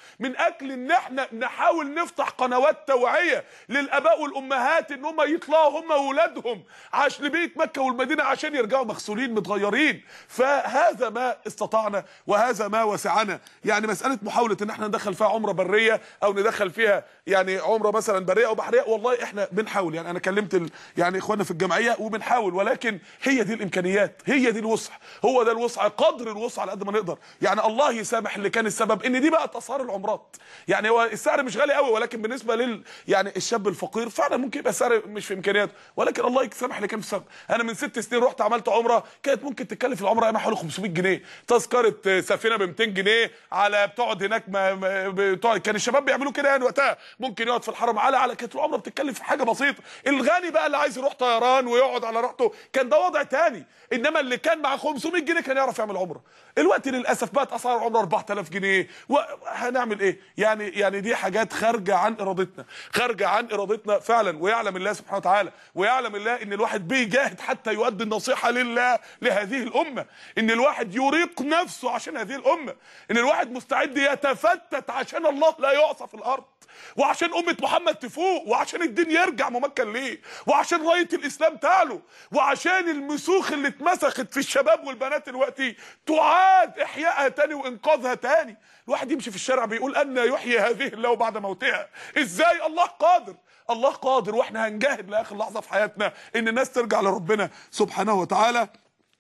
من اجل ان احنا نحاول نفتح قنوات توعيه للاباء والامهات ان هم يطلعوا هم واولادهم عاش لبيت مكه والمدينه عشان يرجعوا مغسولين متغيرين. فهذا ما استطعنا وهذا ما وسعنا. يعني مساله محاوله ان احنا ندخل فيها عمره بريه او ندخل فيها يعني عمره مثلا بريه او بحريه، والله احنا بنحاول. يعني انا كلمت يعني اخواننا في الجمعيه وبنحاول، ولكن هي دي الامكانيات، هي دي الوسع، هو ده الوسع، قدر الوسع على قد ما نقدر. يعني الله يسامح اللي كان السبب ان دي بقت اسعار العمرات. يعني هو السعر مش غالي قوي، ولكن بالنسبه يعني الشاب الفقير فعلا ممكن يبقى السعر مش في امكانياته، ولكن الله يسامح اللي كان في السبب. انا من 6 سنين رحت عملت عمره، كانت ممكن تتكلف العمره ايامها حوالي 500 جنيه، تذكره سفينه ب 200 جنيه، على بتقعد هناك بتقعد. كان الشباب بيعملوا كده يعني وقتها، ممكن يقعد في الحرم على كانت العمره بتتكلف حاجه بسيطه. الغني بقى اللي عايز يروح طيران ويقعد على راحته كان ده وضع تاني، انما اللي كان مع 500 جنيه كان يعرف يعمل عمره. الوقت للاسف بقت اسعار العمره 4000 جنيه، وهنعمل ايه؟ يعني دي حاجات خارجه عن ارادتنا، خارجه عن ارادتنا فعلا. ويعلم الله سبحانه وتعالى، ويعلم الله ان الواحد بيجاهد حتى يؤدي النصيحه لله لهذه الامه، ان الواحد يريق نفسه عشان هذه الامه، ان الواحد مستعد يتفتت عشان الله لا يعصى في الارض، وعشان امه محمد تفوق، وعشان الدين يرجع ممكن ليه، وعشان رايه الاسلام تعلو، وعشان المسوخ اللي اتمسخت في الشباب والبنات دلوقتي تعاد احيائها تاني وانقاذها تاني. الواحد يمشي في الشارع بيقول ان يحيي هذه الله بعد موتها. ازاي؟ الله قادر، الله قادر، واحنا هنجاهد لاخر لحظه في حياتنا ان الناس ترجع لربنا سبحانه وتعالى.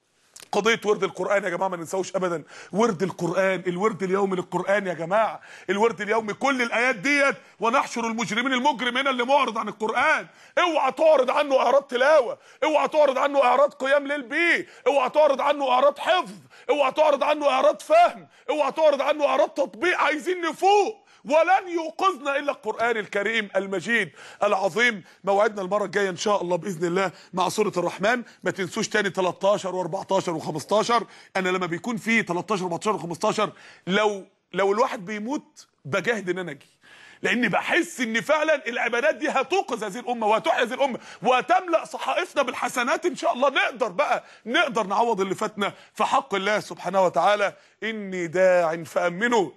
قضيه ورد القران يا جماعه ما ننساوش ابدا. ورد القران، الورد اليومي للقران يا جماعه، الورد اليومي كل الايات ديت. ونحشر المجرمين، المجرم هنا اللي معرض عن القران، اوعى تعرض عنه اعراض تلاوه، اوعى تعرض عنه اعراض قيام ليل بيه، اوعى تعرض عنه اعراض حفظ، اوعى تعرض عنه اعراض فهم، اوعى تعرض عنه اعراض تطبيق. عايزين نفوق، ولن يوقظنا الا القران الكريم المجيد العظيم. موعدنا المره الجايه ان شاء الله باذن الله مع سوره الرحمن. ما تنسوش تاني 13 و14 و15. انا لما بيكون في 13 و14 و15 لو الواحد بيموت بجاهد ان انا اجي، لاني بحس ان فعلا العبادات دي هتوقظ هذه الامه وهتحيي هذه الامه وهتملا صحائفنا بالحسنات ان شاء الله. نقدر نعوض اللي فاتنا في حق الله سبحانه وتعالى. اني داع فامنوا.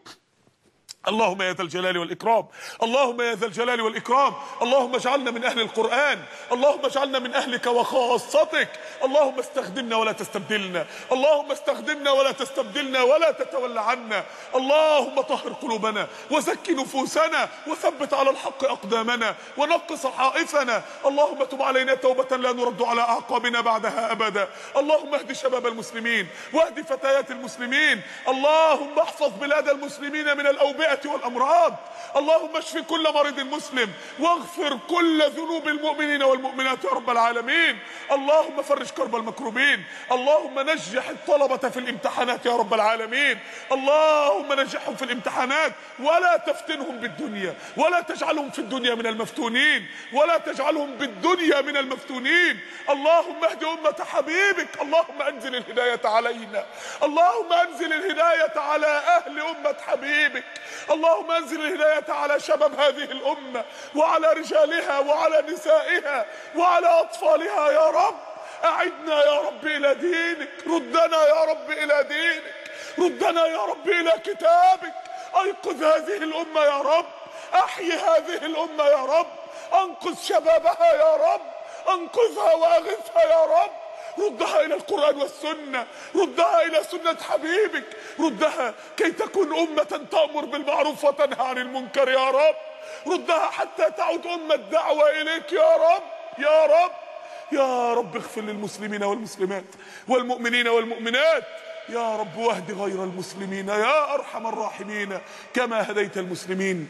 اللهم يا ذا الجلال والإكرام، اللهم يا ذا الجلال والإكرام، اللهم اجعلنا من أهل القرآن، اللهم اجعلنا من أهلك وخاصتك، اللهم استخدمنا ولا تستبدلنا، اللهم استخدمنا ولا تستبدلنا ولا تتولى عنا، اللهم طهر قلوبنا وزكي نفوسنا وثبت على الحق أقدامنا ونق صحائفنا، اللهم تب علينا توبة لا نرد على أعقابنا بعدها أبدا، اللهم اهد شباب المسلمين واهد فتيات المسلمين، اللهم احفظ بلاد المسلمين من الأوبئة والأمراض، اللهم اشف كل مريض مسلم واغفر كل ذنوب المؤمنين والمؤمنات يا رب العالمين، اللهم فرج كرب المكروبين، اللهم نجح الطلبة في الامتحانات يا رب العالمين، اللهم نجحهم في الامتحانات ولا تفتنهم بالدنيا ولا تجعلهم في الدنيا من المفتونين ولا تجعلهم بالدنيا من المفتونين، اللهم اهد أمة حبيبك، اللهم انزل الهداية علينا، اللهم انزل الهداية على أهل أمة حبيبك، اللهم انزل الهداية على شباب هذه الأمة وعلى رجالها وعلى نسائها وعلى أطفالها يا رب، أعدنا يا رب إلى دينك، ردنا يا رب إلى دينك، ردنا يا رب إلى كتابك، أيقظ هذه الأمة يا رب، أحيي هذه الأمة يا رب، أنقذ شبابها يا رب، أنقذها وأغثها يا رب، ردها إلى القرآن والسنة، ردها إلى سنة حبيبك، ردها كي تكون أمة تأمر بالمعروف وتنهى عن المنكر يا رب، ردها حتى تعود أمة دعوة إليك يا رب يا رب يا رب. اغفر للمسلمين والمسلمات والمؤمنين والمؤمنات يا رب، واهد غير المسلمين يا أرحم الراحمين كما هديت المسلمين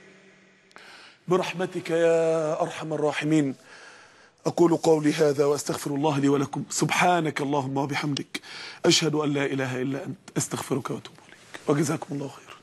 برحمتك يا أرحم الراحمين. أقول قولي هذا وأستغفر الله لي ولكم، سبحانك اللهم وبحمدك، أشهد أن لا إله إلا أنت، أستغفرك وأتوب إليك، وجزاكم الله خيرا.